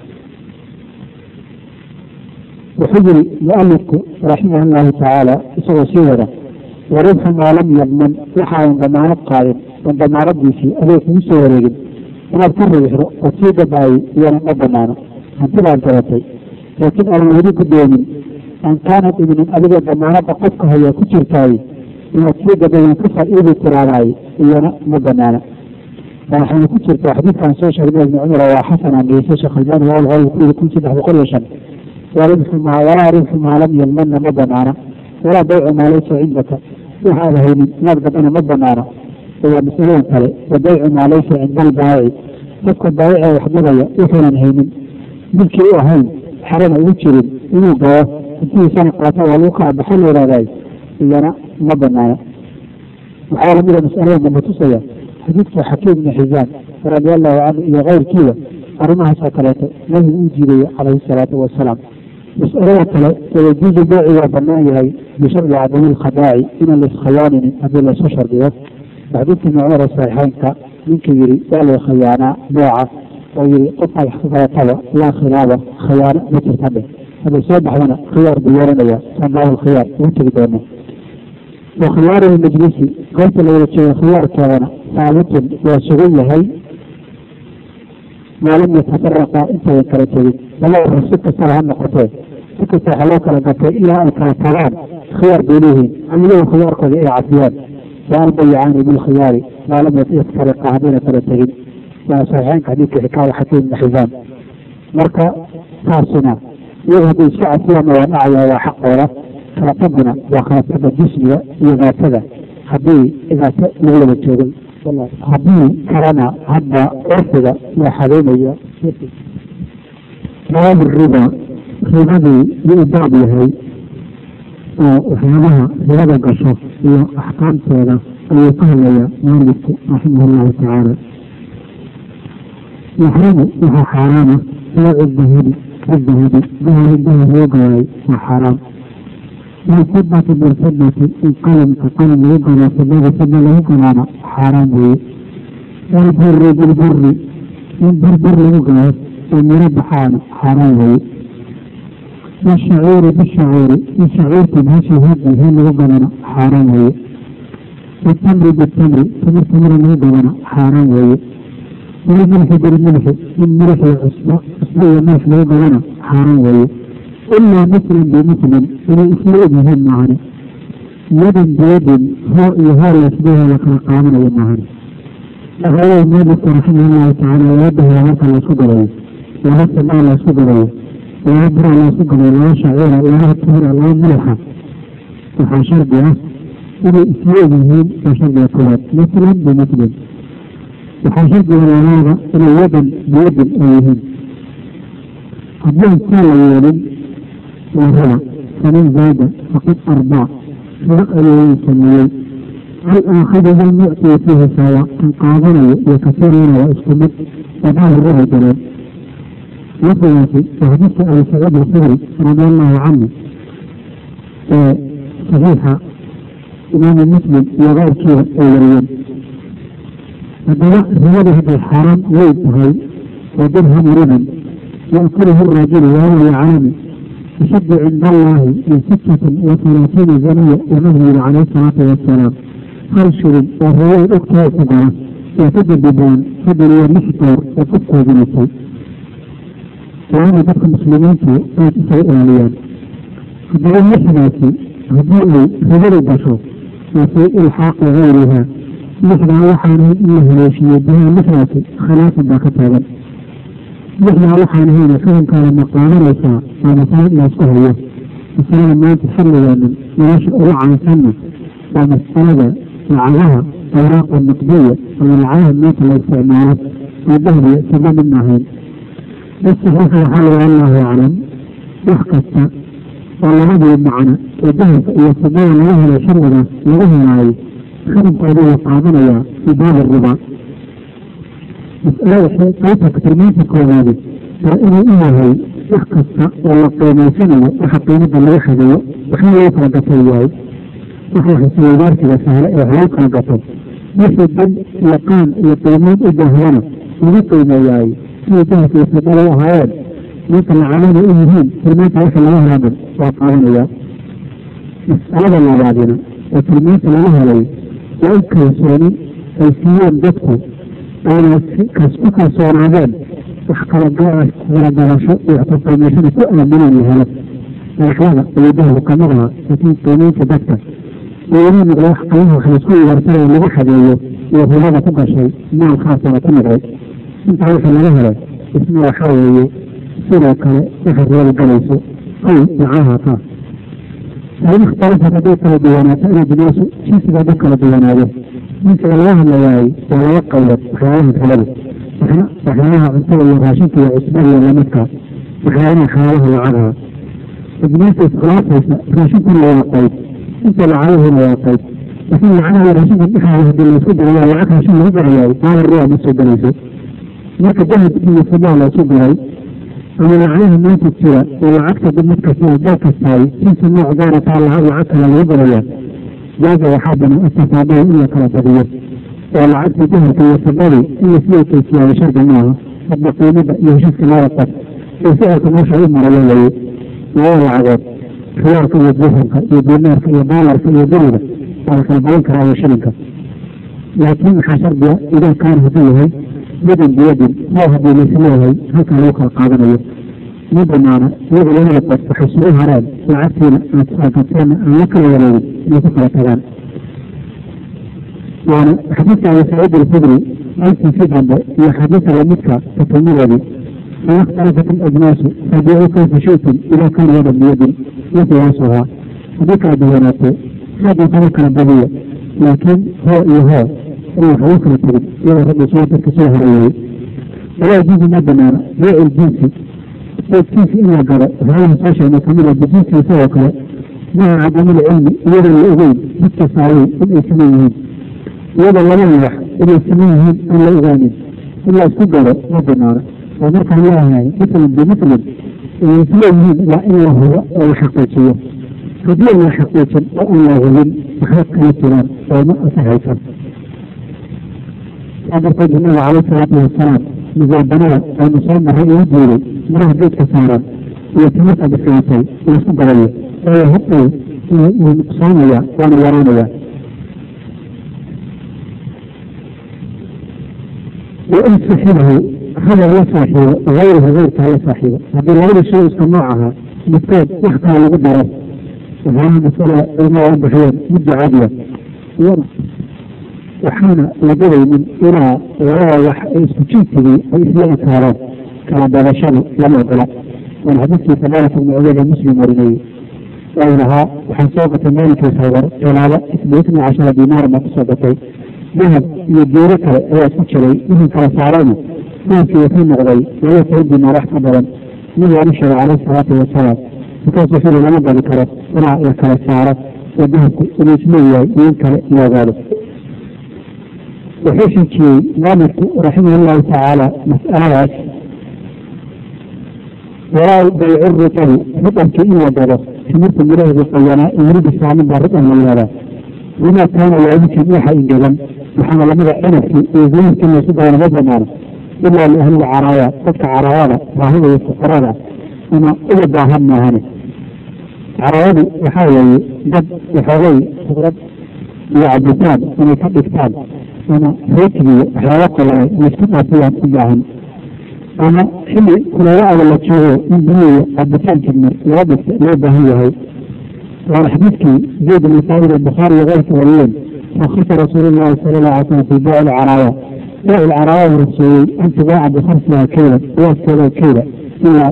وحجري مؤلف رحمه الله تعالى سوى سيرة وربح ما لم يضمن وحا عندما نبقى عندما ربي في أليك مسوى رجل ونبتر بحره وتصيد باي يانا مبنانا هنتبع الثلاثي لكن أنا أريد الدومين أن كانت من أبدا بمعنى بقفك هي كتير تاوي إن تصيد باي كفر إيدي تراباي يانا مبنانا ونحن كتير تحديث عن سوشة ابن عمر وحسن عن جيسي شيخ الجاني والغالي كل كل سيدح بقول يشن وربح ما ولا ربح ما لم يلمن مبنانا ولا بيع ما ليس عندك وهذا هي نقدر أنا مبنانا هو مسؤولين تلي وبيع ما ليس عند البائع تبقى البائع وحضرية وفعلا هيمن ملكي وهين حرم وجرين إنه قوة في سنة قاطع والوقع بحل ولا راي إيانا مبنانا وحاول من المسألة لما تصير حديث حكيم بن حزام رضي الله عنه إلى غير كذا أرمها ساكلاته لم يجري عليه الصلاة والسلام مسألة ويجوز البيع وبنائها بشرط عدم الخداع إن الخيان أبي سشر بيه بعدين من عمر الصحيحين من كبيري قال خيانة بيعة ويري قطع يحفظها طبع لا خلابة خيانة مترتبه هذا سابح هنا خيار بيارنا سماه الخيار وتقدمه وخيار المجلسي قلت له يتشي خيار كان ثابت وشغل هي ما لم يتفرق انت يكرتبه ولا ستة سنة نقطين ستة حلوك لقطين إلا أن كان خيار بينهم عملوا خيار كذي عفيان لا البيعان بالخيار ما لم يتفرق هذين ثلاثين وصحيحين حديث حكاية حكيم بن حزام مركا taasina iyagu hadday isku cafiyaan waa dhacaya waa xaqooda kala taguna waa kala taga jismiga iyo daatada haddii daata lagu wada joogay haddii kalena hadda curfiga la xadeynayo baab riba ribadii yuu baab yahay oo waxyaabaha ribada gasho iyo axkaamteeda ayuu ka hadlaya maalidku raximah allahu tacaala yaxrumu waxaa xaaraama baacu dahabi bidahabi dahabi dahab loo gawaay waa xaaraam walfidati bilfidati in qalamka qalam lagu gado fidada fida lagu gadaana xaaraam weeye walburi bilburi in burbur lagu gado oo miro baxaana xaaraam weeye washaciiri bishaciiri in shaciirtii bahashii hadi hee lagu gadana xaaraam weeye watamri bitamri tamir tamira lagu gadana xaaraam weeye walmilxi bilmilxi in milix iyo cusbo cusbo iyo milix lagu gadana xaaraam weeye ilaa muslim bimuslim inay isla ogyihiin maahane yadin biyadin hoo iyo hoo laysleeha la kala qaadanayo maahane dhaqaalaha maalidka raximah allahu tacaala laga bahiya marka laysku gadayo laba samaa laysku gadayo laba bura laysku gadayo laba shaciira laba timira laba milixa waxaa shardi ah inay isla ogyihiin waa shardiga koowaad muslim bimuslim waxaa shardiga labaada inay yadan biyadin ay yihiin haddii aan saa la yeelin وربا فمن زاد فقد أربع فرأى سميي الآخذ المؤتي فيه سواء قاضنا وكثيرين واسكمت وبعض الربع جلال وفياتي وحديث أبي سعيد الخدري رضي الله عنه صحيحة إمام المسلم وغير كيف أوليين الدواء هذا هذا الحرام ويبهي ودرهم ربا يأكله الرجل وهو يعلم تشد عند الله من ستة وثلاثين زنية ونهي عليه الصلاة والسلام خلشر وهو أكتر كبرى يتجددان فضل ومحتور وفقه بنسي وأنا بدخل مسلمين في آية سيء الأوليان فضل المحناتي هدوء هدوء البشر وفي إلحاق غيرها محنى وحانه إنه ليشي بها محناتي خلاف باكتابا نحن وحنا هنا فهم كان مقام رسا ومسائل لا سهلة مسألة ما تحل من ينشأ عن سنة ومسألة لعلها أوراق النقدية ولعلها الناس الاستعمالات والذهب سبب النهين الصحيح الحال والله أعلم وحكت والله مدري معنا والذهب يستطيع الله لا شرنا لغه معي خلق عليه قاضنا في باب الربا مسألة كيف ترميت الكوابي فإنه إنه يحكس والله قيمة سنة وحقيمة اللي يحدث وحين يفرق فيها وحين سيدار كذا سهلة وحيوك القطب يسجد يقام يقيمون إدهوانا ويقيم إياي في جهة يسجد الله هياد يمكن العمل إيهين ترميت عيش الله رابط وقالنا إياه مسألة الله بعدنا وترميت الله عليه وإنك يسوني السيام بدكو أنا كسبك صور عذاب وحكى الجاء ولا دراسة يعتبر مثلا كل من الهلك الأخلاق ويده كمرها تكون تونين تبكر ويريد أن يحققها خلصوا ورسله لواحد وهو هذا كل شيء ما الخاصة كمرها أنت عارف أن لها اسمه حاوي سورة كلا يحضر الجليس أو معاها طا فإن اختلفت بيت الديانات أنا بناس شيء ذكر الديانات مثل الله اللياي ولا يقولت خيالها تلبس وحياها عصر الراشيك وعصبه ولمتك وحيانا خيالها وعرها الناس إسقلاطها راشيك ولا يقيت انت لعاله ولا يقيت لكن لعنها راشيك بحاله بالمسود ولا يعكها شيء يبع ياي قال الرؤى بالسود ليسو لك جهد ابن الصباح لا سود لي أما لعنها ما تكسر ولا عكت بالمتك فيها ذاك الساي تنسى النوع دارة على عكها لا يبع ياي جاز وحابنا استفادوا إلا كراتبية والعدل جهة يصبري إلا فيه كيسية وشرد معها فبقوا نبأ يوجد كما وقت وفئة مشعر مرة لي وهو العذاب خيار في يدفنك يدينار في يدالر في يدولة على كالبعين كرا وشرنك لكن حسر بها إذا كان هدوه يد بيد لا هدو لسلوه هكا لوكا قادمية يد معنا يد لنا لقد تحسنوه هراد وعدتنا أتفاكتنا أن لكا وليد يتفر كلام يعني حديث عن سعيد الخدري أنت في جنبه هي حديث لمكة تتمر لي فإن اختلفت الأجناس فبيعوا كيف شئتم إذا كان يدا بيد وقياسها ذكر بياناته هذه طريقة نبوية لكن هو إيهاب روح يخرج تجد إذا رب صوتك كسوها روي ولا يجوز مدنا بيع الجنسي الجنس إلا قرأ فهذا ساشا نكمل بالجنس سوى مع عدم العلم يد الأذين بالتساوي الإسلاميين يد الله ينجح الإسلاميين إلا أغاني إلا سجر مدنا ومركا الله يعني مثل بمثل الإسلاميين لا إلا هو الحقيقية فدي الله حقيقة وأن لا غلين بحق الإسلام وما أسهيك هذا قد النبي عليه الصلاة والسلام إذا بنى المصاب رأيه دوري مراه بيت كسارا ويتمتع بسيطي ويصد عليه ويهبطي ونقصانيا ونورانيا وإن صاحبه هذا هو صاحبه غيره غير هو صاحبه هذه الغير الشيء يسمعها مكتاب يحكى على قدرة وهذا مسألة الموضوع بحير مدة عادية وحين لدي من إلى وراء استجيبتي وإسلام كهرب كما بلاشان لم يقلع والحديث في ثلاثة من أولاد المسلم ورنيه وإنها وحنصوبة مالك الصغر جلالة اثنين عشر دينار ما تصوبتي ذهب يديرك هو سكري إذن كان سعرانه ما في يكون مغضي وهو سيد دينار أحمد من يعنشر عليه الصلاة والسلام فكان سفير لما ذكرت صنع يكرا سعره وذهب الإسلامية ينكر إلى ذلك وحيث مالك رحمه الله تعالى مسألة وراء بيع الرطب رطب كإن ودره سمرت ملاه بالقيانة يريد السلام بالرطب من الله وما كان يعيد كميحة إنجلا وحنا لماذا أنفسي إذن كما يصدر نبضا معنا إلا لأهل العرايا قدك عرايا وهذا يستقرار وما أبدا هم هنا عرايا وحاولي قد وحاولي تغرب يعبدان وما يتبع كتاب أنا هيكلي حيوات الله مستقع فيها إياهم أنا حلي كل رأى ولا تشوه من بني عبدان كمير يوضف لعبة هي هاي وعلى حديثك زيد بن سعيد البخاري وغير كولين وخص رسول الله صلى الله عليه وسلم في بيع العرايا بيع العرايا والرسول أنت باع بخمسها كيلة وكذا كيلة إلا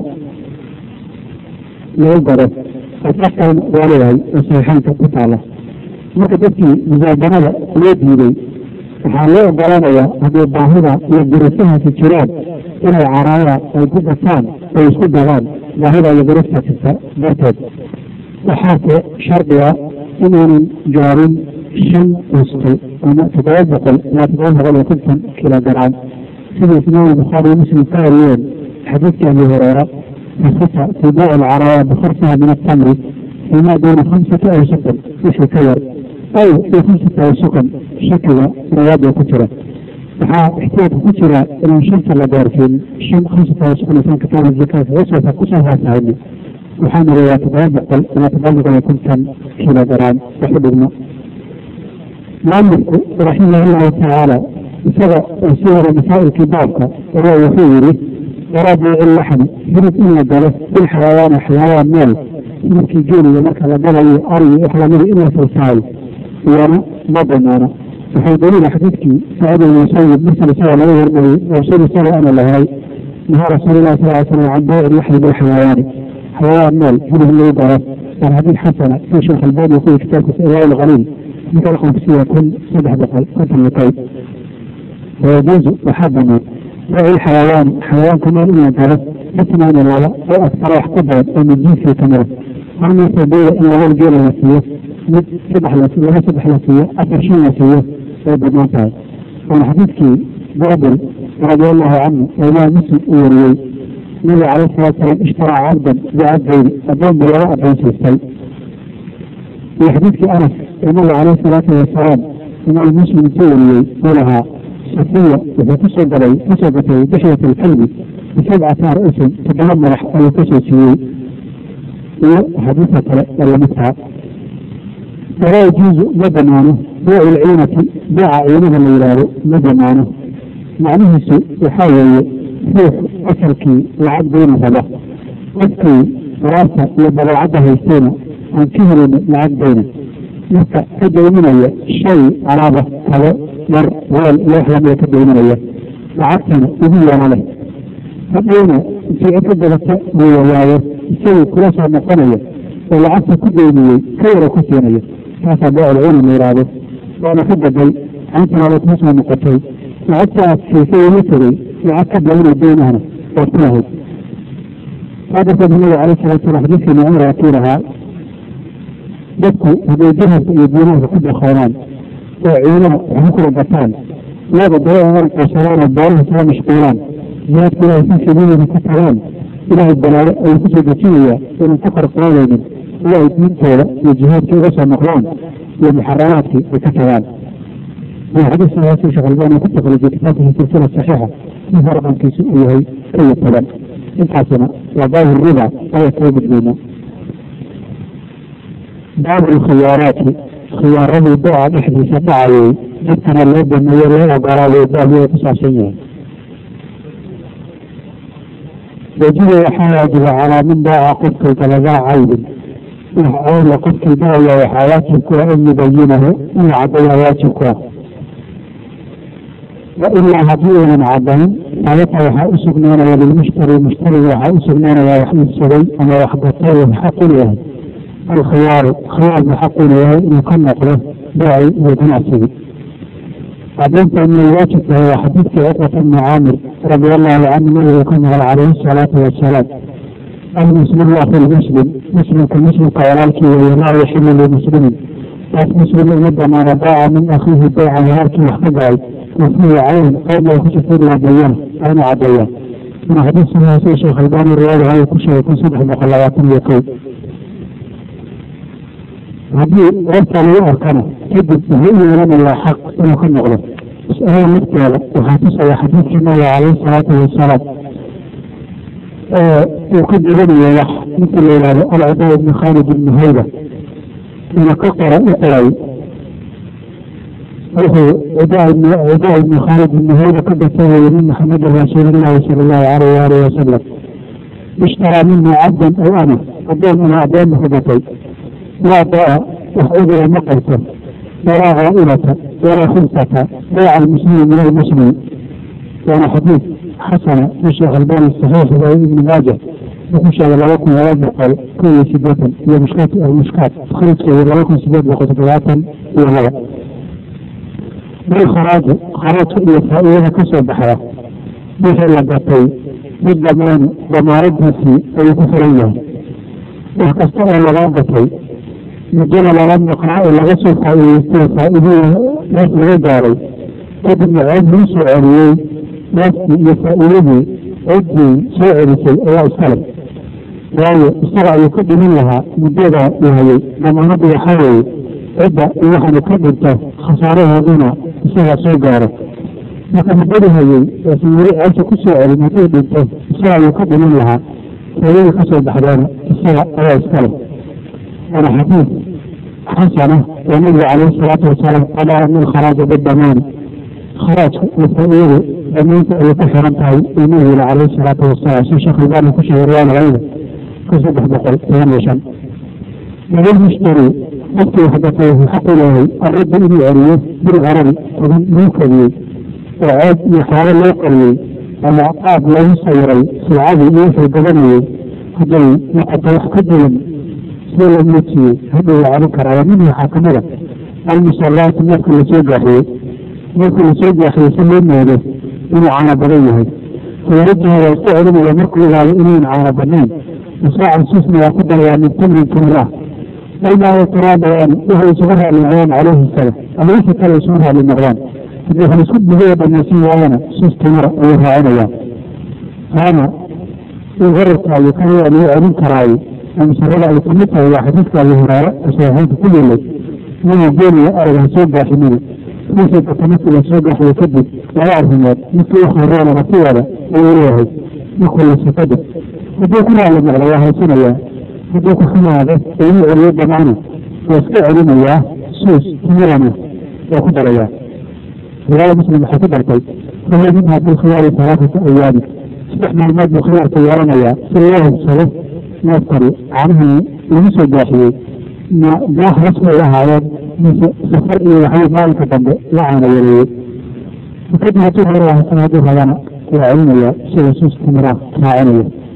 يوضرف أتحكم واليها وصيحان كبت الله marka dadkii musaabaraada loo diiday waxaa loo ogolaanayaa haddii baahida iyo duruufahaasi jiraan inay caraaya ay ku bataan ay isku dabaan baahida iyo duruufta jirta darteed waxaase shardiga inaanan gaarin shan usqi ama toddoba boqol ilaa toddoba boqol iyo konton kilogaram sidii imaam bukhaari muslim ka wariyeen xadiidka abi hureyra fasasa fi baaci alcaraaya bikhursiha min atamri فيما دون خمسة أو سكن في كير أو في خمسة أو سكن شكل رياض وكترة احتياط كترة إلى شمس لداركين شم خمسة أو سكن في كتاب الزكاة وصفة كسرها سعيدة وحان رياض تطابق ولا تطابق يكون كان كيلو جرام وحب الماء مالك رحمه الله تعالى سبع صور مسائل كبارك وهو يخيري ورابع اللحم يريد إلا جلس بالحيوان حيوان مال markii geeliga marka la galayo ariga ixlamada in la falsaayo iyana ma banaana waxay daliila xadiidkii saciid ibn musayyib mursal isaga laga warmariyey rasuul isaga ana lahay nahaa rasuulullahi sal ly slam can baaci laxmi bilxayawaani xayawaan meel hilib lagu daro waan xadiid xasana sida sheekh albani uu kuyi kitaabkiisa irwaa lqaliil ninka raqam kusiya kun saddex boqol konton iyo kow wayajuuzu waxaa banaan baaci lxayawaani xayawaanka meel in la galo مثلا ولا أو أكثر يحتضر أو من جنسي كمان هم يصدقون إن هذا الجيل الوسيء سبح الوسيء ولا سبح الوسيء أكثر شيء الوسيء وبدون تعب والحديث كي بعضل رضي الله عنه ولا مسلم أوريي النبي عليه الصلاة والسلام اشترى عبدا بعبدين أبوه بلواء أبوه سيستي في حديث كي أنس النبي عليه الصلاة والسلام إن المسلم توريي ولها صفية وهي تصعد علي تصعد علي بشرة الكلب بسبعة رؤوس تتنمر أو تسوسي وحديثة ولا متعة ولا يجوز مدمانه بيع العينة بيع عينها الليلة مدمانه معنيه سوء يحاول فوق أسركي وعد بين فلا أسكي راسة يبقى عدها يستينا عن كهر العد بينه يبقى أجل من أي شيء عرابة هذا مر ولا يحلم يتبع من أي وعدتنا يبين عليه فبينا intii cid ka badata uu wayaayo isagii kula soo noqonayo oo lacagta ku deyniyey ka yara ku siinayo taasaa beecul cuna la yidhaahdo waana ka gaday cantana waad ku soo noqotay lacagta aad siisay uma tegey lacag ka badanoo deyn ahna waad ku lahayd saa darteed nabiga calayhi salaatu wasalam xadiiskii nucayr waa kii lahaa dadku hadday dirhamka iyo diinaarka ku dakoomaan oo ciidana waxu kula gataan laba daba oran qoosaraan oo beeraha sala mashquulaan jihaadka ilaahay si sabiiliina ku tagaan ilaahay balaalo ayuu kusoo dejinayaa inaan ka kor qaadaynin ilaa ay diintooda iyo jihaadkii uga soo noqdaan iyo muxaramaadkii ay ka tagaan xadiis saxiix sheekh albani ku taqriijiyay kitaabkiisa silsila saxiixa in raqamkiisu uu yahay ka iyo toban intaasina waa baabu riba ayaa kaga gudbayna baabu lkhiyaaraati khiyaaradii beeca dhexdiisa dhacayay dadkana loo dameeyo loo ogolaaday baabiya ku saabsan yahay yajibu waxaa waajiba calaa min baaca qofkay galadaa caybin wax ceyla qofkii bacaya waxaa waajib ku ah an yubayinahu inuu caddayaa waajib ku ah wailaa haddii uunan caddayn sababta waxaa u sugnaanaya lilmushtari mushtariga waxaa u sugnaanaya wax iibsaday ama wax gatay xaq inu yahay alkhiyaaru khiyaar buu xaq inu yahay inuu ka noqdo beeci iyo ganacsigii caddaynta inay waajib tahay waa xadiidkii cuqbata bni caamir radi allahu canhu nabigu ka maqal calayhi asalaatu wasalaam almuslimu akhi lmuslim muslimka muslimka walaalkii weeye laa yaxilu limuslimin taas muslim uma banaana baaca min akhiihi beycan walaalkii wax ka galay wafihi cayn qeyb ay ku jirta ilaa bayana aynu caddeeyaan min xadiis saxiixay sheekh albani riwaayada ayuu ku sheegay kun saddex boqol labaatan iyo kow haddii reertaa lagu arkana kadib wuxuu u yeelanayaa xaq inuu ka noqdo mas-alada lafteeda waxaa tusaya xadiidkii nabiga calayhi salaatu wasalaam uu ka jeganayo wax ninkii la yidhahdo alcudaa ibni khaalid ibni hayba ina ka qora u qoray wuxuu cudaa ibni khaalid ibni hayba ka gatay min maxamedin rasuulillahi sala allahu alayh waalihi wasalam ishtaraa minhu cabdan aw ana adoon ama adoonba ka gatay laa baa wax cudura ma qabto walaa caailata walaa khilsata bayca almuslimi min almuslimi waana xadiid xasana in sheekh albani saxiix wa ibni maaja wuxuu sheegay laba kun laba boqol kow iyo sideetan iyo mushkaat mushkaat kharijkeeda laba kun sideed boqol toddobaatan iyo laba bal kharaaju kharaajka iyo faa-iidada ka soo baxda wixii la gatay mid dhamaan damaaradiisii ayuu ku xiran yahay wax kasta oo lagaa gatay muddana lala maqnaa oo laga soo faa-iideystay faa-iidihii neef laga gaaray kadibna ceeb luu soo celiyey neefkii iyo faa-iidadii ceebdii soo celisay ayaa iskale waayo isaga ayuu ka dhiman lahaa muddada uu hayay damaanaddu waxaa weeye cidda iyo waxaanu ka dhinto khasaarahooduna isagaa soo gaaro marka muddadii hayay oosan weli ceebta ku soo celin hadduu dhinto isaga ayuu ka dhiman lahaa faa-iidadii ka soo baxdeena isaga ayaa iskale waana xadiid xasana oo nabiga calayhi salaatu wasalaam qadaa ana alkharaaja bidamaan kharaajka iyo faa-iidadu damaynta ayay ku xiran tahay uu nabigu yiri calayhi salaatu wasalaam si sheekh albani ku sheegay riwaayada ayda kun saddex boqol toban iyo shan lilmushtari qofkii wax gatay wuxuu xaq u leeyahay arradda inuu celiyo bilcarabi toban loo kadiyey oo ceeb iyo xoolo loo qariyey ama qaab lagu sawiray silcadii iyo wuxuu gabanayey hadday noqoto wax ka duwan sida la muujiyey hadhow la celin karaa min waxaa kamida almusalaati marka lasoo gaaxiyey marka lasoo gaaxiyey si loo moodo inuu caano badan yahay khiyaaradooda waa iska celinaya markuu ogaado inuun caano banayn masaacan suusna waa ku darayaa min tamrin kamid ah aymaa turaadayaan waxay isugu raali noqdaan calayhi salaam ama wixii kale isugu raali noqdaan haddii wax laisku dhigaya dhamaysan waayana suus tamara ayuu raacinayaan taana in gararkaayo kan waa lagu celin karaayo masarada ay kamid tahay waa xadiidka abi huraare oo saxiixaynta ku yeelay inuu geeliya ariga ha soo gaaxinina ruuxii data markii la soo gaaxiyo kadib laba arrimood midkii u khayroona rasiwada ayuu leeyahay markuu lasa kadib hadduu ku raali noqdo waa haysanayaa hadduu ku xumaado inuu celiyo damaana waa iska celinayaa suus timirana waa ku darayaa riwaaya muslim waxay ku dartay fahiya minha bilkhiyaari talaatata ayaami saddex maalmood buu khiyaarka yeelanayaa si loo hubsado neefkani caanihii lagu soo gaaxiyey ma baax rasmi ay ahaayeen mise safar iyo waxay maalinka dambe la caana yareeyey kadib hadduu hore wahaysan hadduu rabana waa celinayaa isagoo suus timiraa raacinaya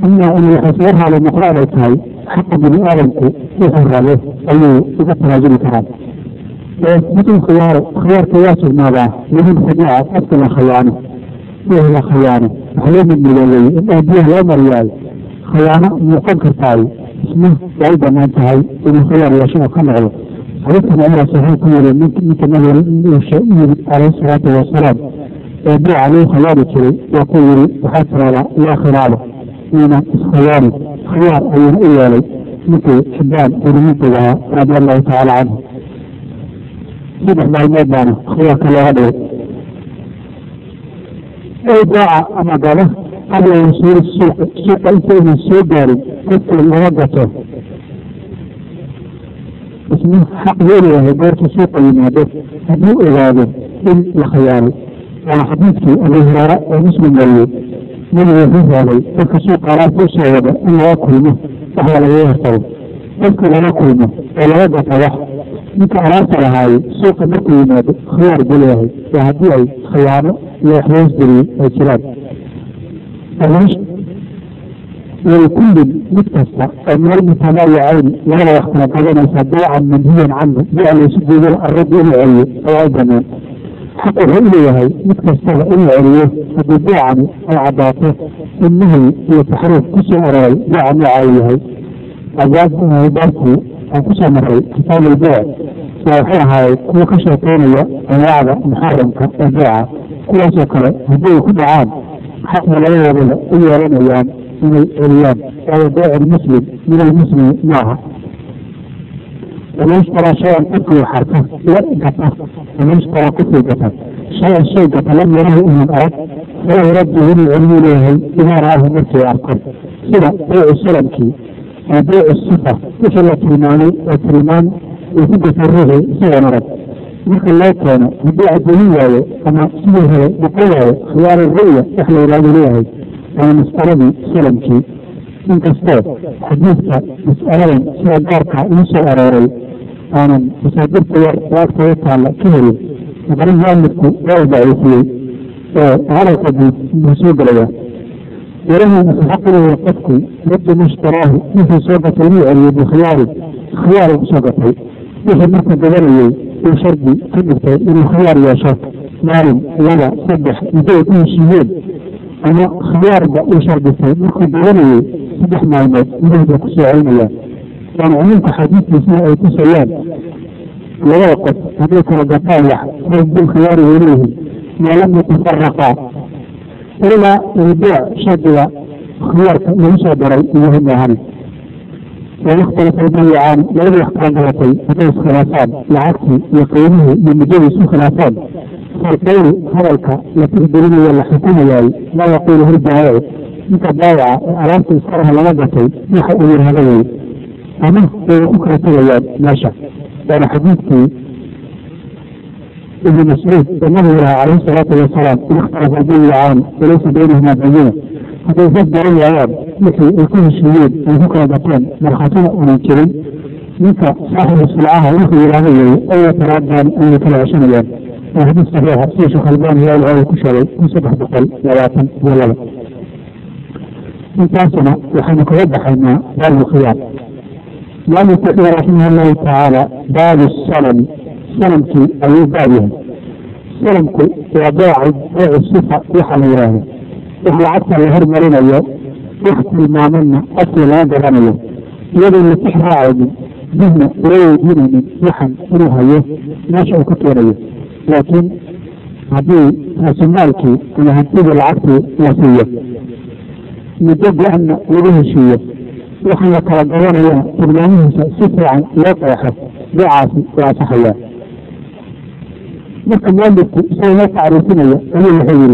أما أن يحصلها للمقرأة التالي حتى بني آدمك يظهر له أي يذكر هذه الكلام. مثل خيار خيار تواصل ماذا لمن خداعة أكثر خيانة وهي خيانة حليم الملولي الأهدية لا مريال خيانة مقنكر تالي اسمه بعيدا ما انتهي من خيار يشاء كمعه حديثنا أمر صحيح كمير ممكن أن الشيء عليه الصلاة والسلام يبيع عليه خيار كري يقول وحسر لا خلاله من الخيار خيار أيه إيالي مثل حبان ورميته رضي الله تعالى عنه سبح مع الميدان خيار كلا هذا أي باع أما قاله قبل وصول السوق السوق أنت من السوق داري قلت لوقته اسمه حق يليه بورت السوق ينادف هدوء إغاده إن الخيار على حديثك أبي هريرة ومسلم ولي من يحدث علي تلك السوق على فرصة وضع أن يأكل وهو لا يهتم تذكر لا يأكل ولا يبقى واحد انت عرفت هاي سوق النقل ينادي خيار بليه وهدوء خيانة يحوز بري الكلام فمش ولكل مكتسة من المتنوعين ولا يختلف بين صداعا منهيا عنه يعني يسجد الرد العلي أو أيضا حقه إليه مكتسة إلى عليه فبداعا أو عباطه إنه يتحرك كسر أراي يعني عليه أجاب عباطه أو كسر مري كتاب البيع وحيها كل كسر ثانية ويعب محرمك البيع كل سكر هدوء كل عام حتى لا يرد إلا لنا من الأيام أو بيع المسلم من المسلم معها ومن اشترى شيئا أكل حركه وإنكته ومن اشترى كفر قتل شيئا شيئا لم يره من الأرض فلا يرده العلم إليه إذا رآه نفسه أرقب سنة بيع السلمكي وبيع الصفة كفر الترماني والترمان وفقة الرغي سوى مرض مثل لا كان يبيع الدنيا كما سيها بقوة خيار الرؤية إحلى الرجلية ومستردي سلمكي من كستاب حديثة مسألة سيادارك نسو أراري أنا مسادرت وقت يتعلق كهري وقرن يعلمكو وعد عيسي وعلى قديد مسوق ليا ورهي نتحقل وقتكو رد مشتراه مثل سوقة المعري بخياري خيار سوقتي مثل مثل قبلي وشردي كنبتي إنه خيار يا شاك نارم ولا صبح يدوء إن شيئين أنا خيار وشردتي مثل قبلي صبح معلومات يدوء كسو علميا كان عملت حديث بسنة أي تسيان لا وقت هذيك رجطايح رد الخيار إليه ما لم يتفرقا إلا البيع شدوا خيار مصدري يهم هاني ويختلف البيعان لا يختلف هاتي هذه خلافان العكسي يقيمه من مجلس خلافان فالقول هذلك لتقدرين ولا حكومة ياي لا يقوله البيع انت بايع أرامت إسكارها لوجهتي نحو أمير هذا أما أكرة تغيان لا شك لأن حديثي ابن مسعود أنه عليه الصلاة والسلام إن اختلف البيعان وليس بينهما بينه هذا يفضل العيان مثل يكون الشيئين وذكر بطان مرخاتين ومنكرين منك صاحب السلعة ويخذ الهوية أو يتردد أن يتلع شميا وحديث صحيحة سيش خلبان هي العلي كشري وسبح بطل ولاة ولا من تاسنا وحنك وضح لنا باب الخيار لم يتقي رحمه الله تعالى باب السلم سلم في أي بابها سلم في وضاع الصفة يحل إلهي إحنا عدنا لهر مرين اليوم يختل ما منا أصل لا دغن اليوم يدو اللي تحرى عودي ذهن ولو يدين من يحن إنوها يه ناشئ كتير يه لكن هذه سمالكي أنا هنتيب العكس وصية نجد لأن لديه شيء وحنا كرجلنا يه تبلانيه صفة عن لا طيحة بعاسي وعسحيا لكن والدك سوى تعرفين يه أنا الحيري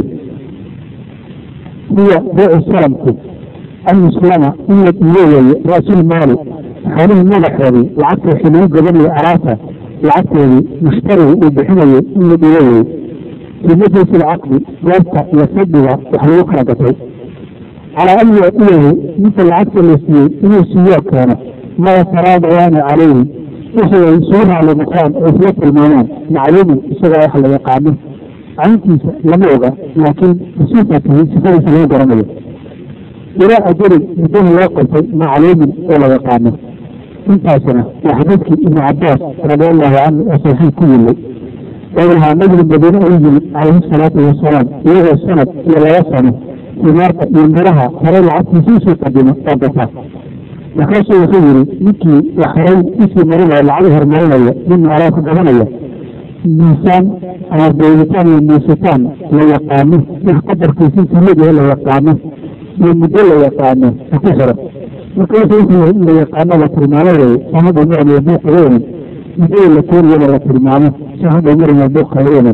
هي بيع السلمكو المسلمة إن الإليه رأس المال حوله الملح هذه العكس حلوه قبل أراسة العكس هذه مشتري وبحنية إن الإليه في مجلس العقد يبقى يسدها وحلوه خلقته على أن يأتيه مثل العكس الاسمي إنه سياق كان ما يتراضعان عليه وهو ينصرها على مكان عفلة المعنى معلوم السبع يحل يقع منه عندي لم يوجد لكن بصفته سفر سنة رميه إلى أجل بدون وقت معلوم ولا يقامه انتاسنا وحدثك ابن عباس رضي الله عنه وصحيح كل وإنها نجل المدينة أنزل عليه الصلاة والسلام يغى السنة إلى وصنه في ماركة ينبرها خلال العصر سيسي قدمه وقفها وكاسو يخيري مكي وحرين اسم مريضة لعليها المريضة من عراق الجبنية الإنسان أو الدولتان والنيستان لا يقامه يقدر في سلسة مدينة لا يقامه من مدينة لا يقامه فكسره وكيف يمكن أن يقام لك المعنى صاحب أمر يبوق غيرا يقول لك يريد لك المعنى صاحب أمر يبوق غيرا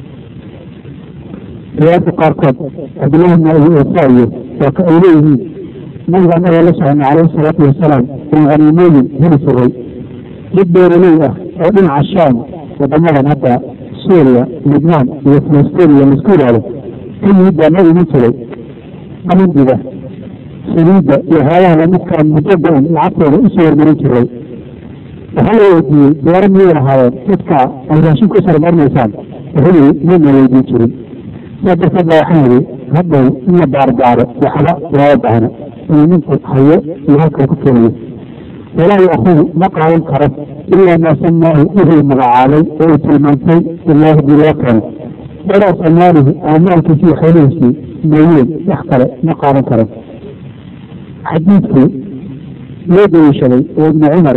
رياض قارقب عبد الله بن أبي أوفاية وكأوليه نجد أن الله عليه الصلاة والسلام من غنيمين هنا سري جدا رليئة وإن عشان ودمرا حتى سوريا لبنان وفلسطين ومسكور عليه كل يبدأ نبي مثلي أمن بذا سنيدة وهذا لم يكن متبعا العقل وإسور من الجري وهل يودي بورمي هذا تدفع الراشين كسر برميسان وهل من يودي جري سابر سبا وحيري هبه إلا دار دار وحلا ووضعنا ومنكم حياء وهكذا كفرية ولا يأخذ مقع الكرب إلا ما سماه إذا المغعالي وإيت المنفي الله بالواقع ولا سماره أعمالك في حلوسي ميين يحقل مقع الكرب حديثك يدوي شلي وابن عمر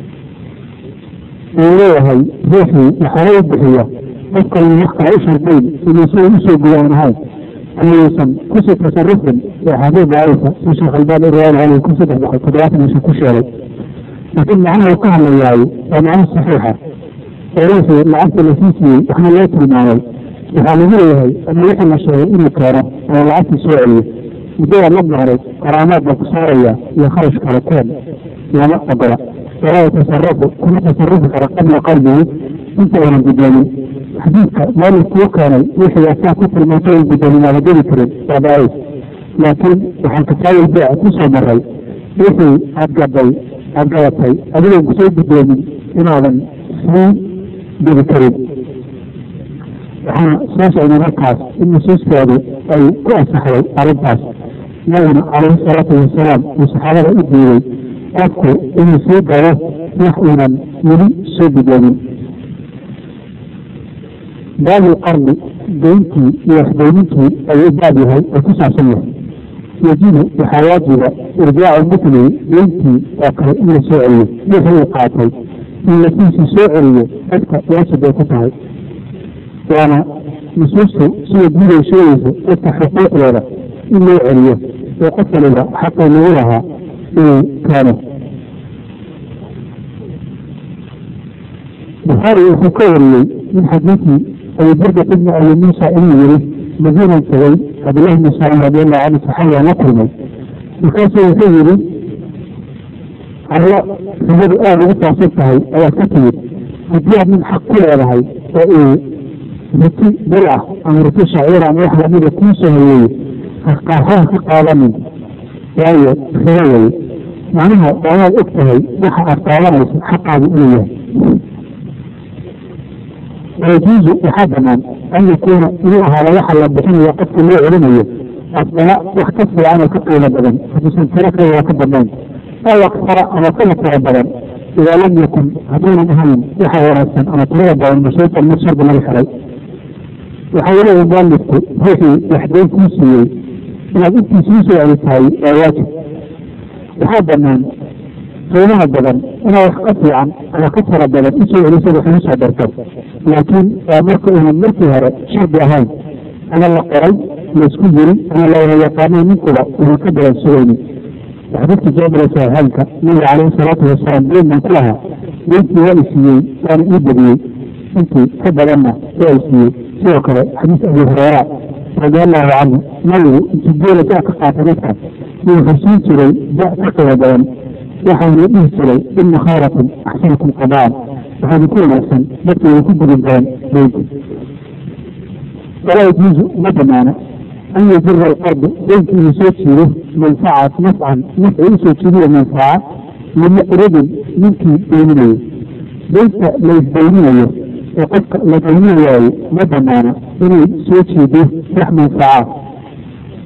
ويوهي روحي وحريب بحية أفكر أن يحقى عشر بين إن يسوي يسوي بيان هاي أن يسم كسر تصرف وحبيب عيسى وشيخ الباب الريال عليه كسر بحق قدرات يسوي كل شيء لكن معنى وقع لي يعني ومعنى صحيحة وليس العبد الأساسي إحنا لا يتري معي وحالي هي أن يحن الشيء إنه كاره والعبد السؤالي بدون مظهر كرامات بقصارية يخرج كركان لا أقرأ ولا يتصرف كل تصرف كرقم قلبه انت وانا بدوني حديثك ما يكون يحيى أساء كثر ما تقول بدوني ما بدوني كريم تابعي لكن وحن كتاوي البيع تسعى مري يحيى أبقى أبقى أبقى بسيط بدوني إناظا سنين بذكرين وحنا ساسع من الكاس إن سيستوى أي كأس حوي أرباس نبينا عليه الصلاة والسلام وصحابة الإبنية أذكر إن سيد له يحونا يلي سيد جميل باب القرن بينتي يخدمتي أو إبادها وتسع سنة يجب بحواجب إرجاع المثلي بينتي وقر إلى سعري مثل قاتل التي في سعري أذكر واسد وقطعي وأنا نصوصه سيد بيلي شويزه التحقيق لها إلا عليه وقتل لها حتى نورها إيه كانت بخاري الفكوري من حديثي أي بردة ابن أبي موسى إني مدينة سوي عبد الله بن سعيد رضي الله عنه صحيح نكرمه وكاسو يخيري على فجر آل وطاصفها أو كتير هديها من حق لها وإيه رتي بلعة أو رتي شعير عن واحدة من الكوسة هي قاحوها في قالمي وهي خيالي معناها وهي اكتهي وحا أطالمي حقا بإليه ويجوز أحدنا أن يكون إليها لا يحل بحين وقت الله علميه أصبح يختصر عن الفقه لبدا فتسنترك له وكبرنين أو أكثر أنا كلت ربدا إذا لم يكن هدون أهم يحاورا أنا طلب المسيط المسر بالمرحلي وحاوله يبالك هي يحدون كوسي إذا كنت سيسي على التالي وواجه وحدنا فينها البلد أنا أخطي عن أنا كثر البلد إسوء ليس بحنسها بركب لكن أمرك أن المرك هذا شرب أهان أنا الله قري مسكون جري أنا لا يقاني من كلا ويكبر السويني وحدثت جابر سهلك نبي عليه الصلاة والسلام بين من كلها بنتي وإسيين وأنا إيدي أنت كبر لنا وإسيين سوى كذا حديث أبي هريرة رضي الله عنه نبي أنت الدولة جاء قاطرتها من خمسين سوري جاء تقوى بيان وحاول يسري إن خيركم أحسنكم قضاء وهذا كل أحسن بطل يكون بالإنسان بيجي ولا يجوز مدمانا أن يجر القرض بيت يسوتي له منفعة نفعا نفع يسوتي له منفعة من مقرب منك بينيه بيت ليس بينيه وقد لدينيه مدمانا أن يسوتي به رح منفعة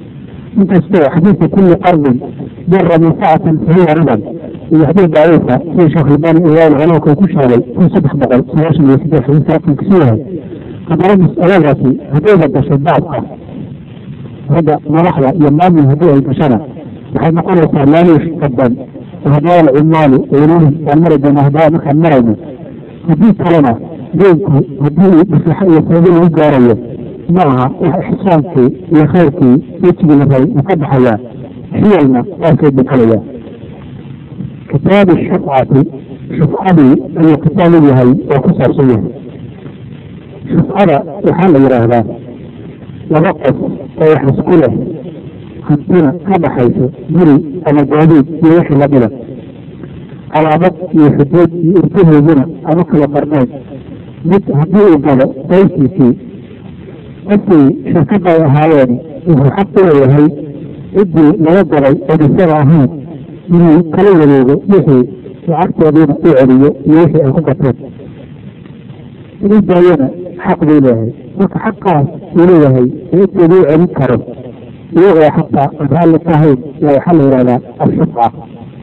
انت استوى حديث كل قرض جر منفعة فهي ربا وحديث ضعيفة في شيخ الباني إياه الغلو كوكوش علي في صبح بقل سواش من يسدح في ساكن كسوها قد رمس أولا هدوه الدشبعك هذا مرحلة يمام من هدوه البشرة بحيث نقول سهلانيش قدام وهدوه العمال ويرون المرض ومهدوه مخا مرض هدوه كلمة دينكو هدوه بصحية سيدين الجارية معها إحسانك وخيرك يتجي لغي وقد حياة حيالنا وكيد بكالية كتاب الشفعة شفعة الكتاب هي وكساسية شفعة وحال يراها ووقف ويحرس كله خمسين كما حيث مري أنا جاديد يوحي لبلا على مد يحدود يرتهي بنا أمكل برنامج مد هدوء الجلة بيتي فيه أنتي شركة وهاياني إذا حقا وهي إدي لوضعي ودسرع هين من كل يلوغ يحي وعرف ودينا إعلي يحي أخبطت إذا ينا حق بإلهي وك حقا إلهي إذا لي علم كرم يغي حقا أفعال التهيد ويحل إلى الشفعة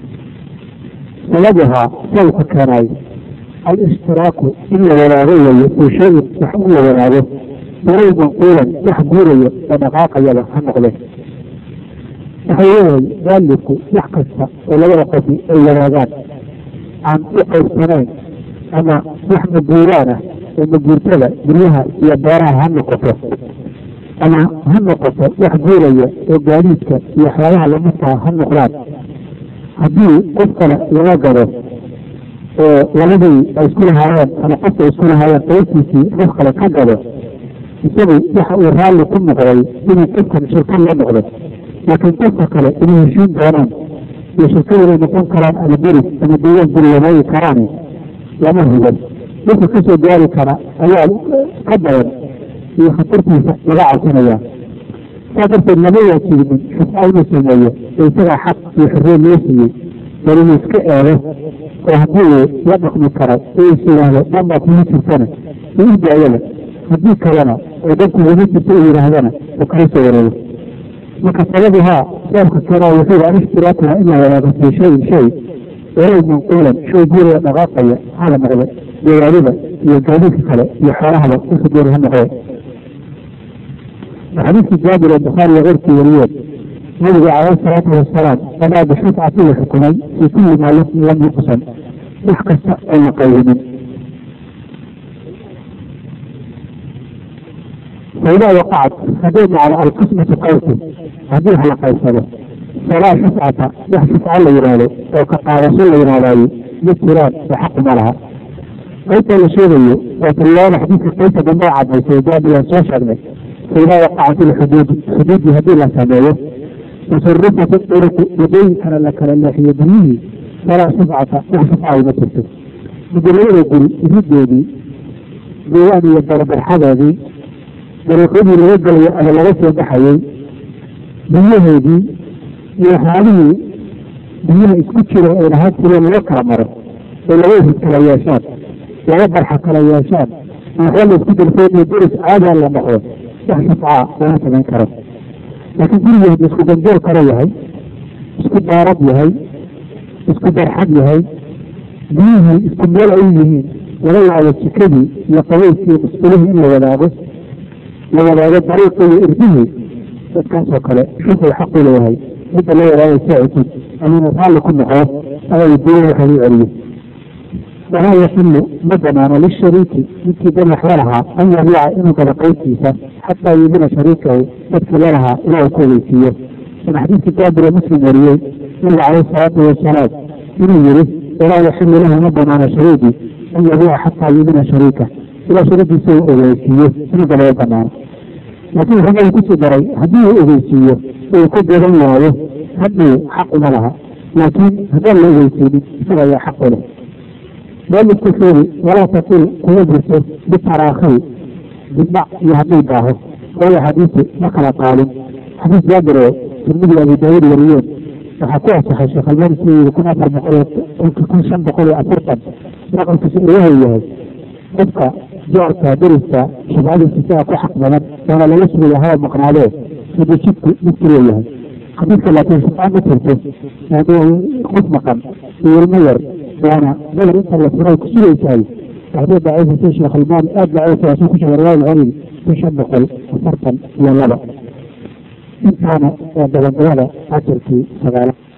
سببها سوف كان الاشتراك إلا ولا غير في شيء يحول ولا غير يريد قولا يحضر ونقاق يلا حمق تخيل ذلك يحكس ولا يوقف الجنازات عن اقل سنين اما نحن الجيرانة ومجيرتنا بريها يدارها هم قصة اما هم قصة يحضر وقاليتك يحياها لمسها هم قرات هدي قصة يواجره ولدي اسكولها هايان انا قصة اسكولها هايان توسيسي نفخل كجره يسوي يحاول رالي كل مغري إنه تبقى شركان لا مغرب لكن تبقى له إنه يشين دوران يشركان لما يكون كران على بيري أنا بيوان بيري وماي كراني لما هو بس لكن كسو دياري كرا أيها قدر يخطرتني وضعه سنويا فقدرت النبي يأتي من شفعون سنويا يسرع حق يحرين يسوي ولم يسكئه وهديه يبقى من كرا ويسير له لما كنت سنة ويبدأ يلا هدي كلامه ودكتور ونيت تقول هذانا وكيف يرى وكسببها سابق كرا وفيه عن اشتراكها إلا ولا في شيء شيء ولو من قولا شو يدير نغاقية هذا مغلق يغالبا يجاليك كلا يحارها ويخديرها مغلق الحديث جابر البخاري وغيرته ورياد نبي عليه الصلاة والسلام فلا بشفعة الحكمي في كل ما لم يقسم يحكى المقيمين فإذا وقعت هدينا على القسمة قوسي هديه على قيسره فلا شفعة يحشف على يراله وكقى رسول يراله يتران بحق مالها قيت لشيري وفي حديث قيت بماعة بيسيداد ينسوش فإذا وقعت الحدود حدود هدي الله سبيله وصرفت الطرق يبين كان لك لله يبنيه فلا شفعة يحشف على نفسه بدليل يقول يهدي بيواني يضرب الحذا dariiqadii laga galayo ama laga soo baxayay biyaheedii iyo xaalihii biyaha isku jira ee lahaa jireen loo kala maro oo laga hid kala yeeshaan laga barxa kala yeeshaan waxaa la isku darsayn iyo deris caadaa la noqdo wax shafcaa laga samayn karo laakiin gurigeed isku danjool kale yahay isku daarad yahay isku barxad yahay biyihii isku meel ay yihiin laga yaabo jikadii iyo qabayskii musqulihii in la wadaago لولا طريق إرثه كاسو كله شوف الحق له هي مثل لا يرى ساعته أن نفعل كل حاجة هذا يدير خليل عليه ولا يحل مدنا للشريك يمكن أن يحولها أن يبيع إنه كبقيتيسا حتى يبين شريكه يدخلها إلى كويتية من حديث جابر مسلم وريه من عليه الصلاة والسلام إنه يرث ولا يحل له مدنا لشريكه أن يبيع حتى يبين شريكه إلى شريك سوء أغيسية سنة لا يبنى لكن هذا يكون دري هذه أغيسية ويكون دري له هذه حق لها لكن هذا الأغيسية فلا يحق له بل الكفور ولا تقول قوة بالتراخي بالبع يهدي باهر ولا حديث نقل قال حديث جابر في النبي أبي داود وريون وحكوها صحيح الشيخ المالكي يكون أكثر مقولة يكون شن بقولة أفرطا رقم تسئله إياه تبقى جارتا درستا شبعاد السيساء كحق بمد وانا لا يسمي لها مقنع عليه فدي شك مثل إياه خمسة لكن سبعة متر هذا قط مقام في المير وأنا بل أنت اللي فرأي كسير يساوي بعدين بعيد تشرح المال أبلع وتواسي كشف الرواية الغريب تشبق وفرقا إلى اللبع إنسانا وبلد ولا أتركي سغالة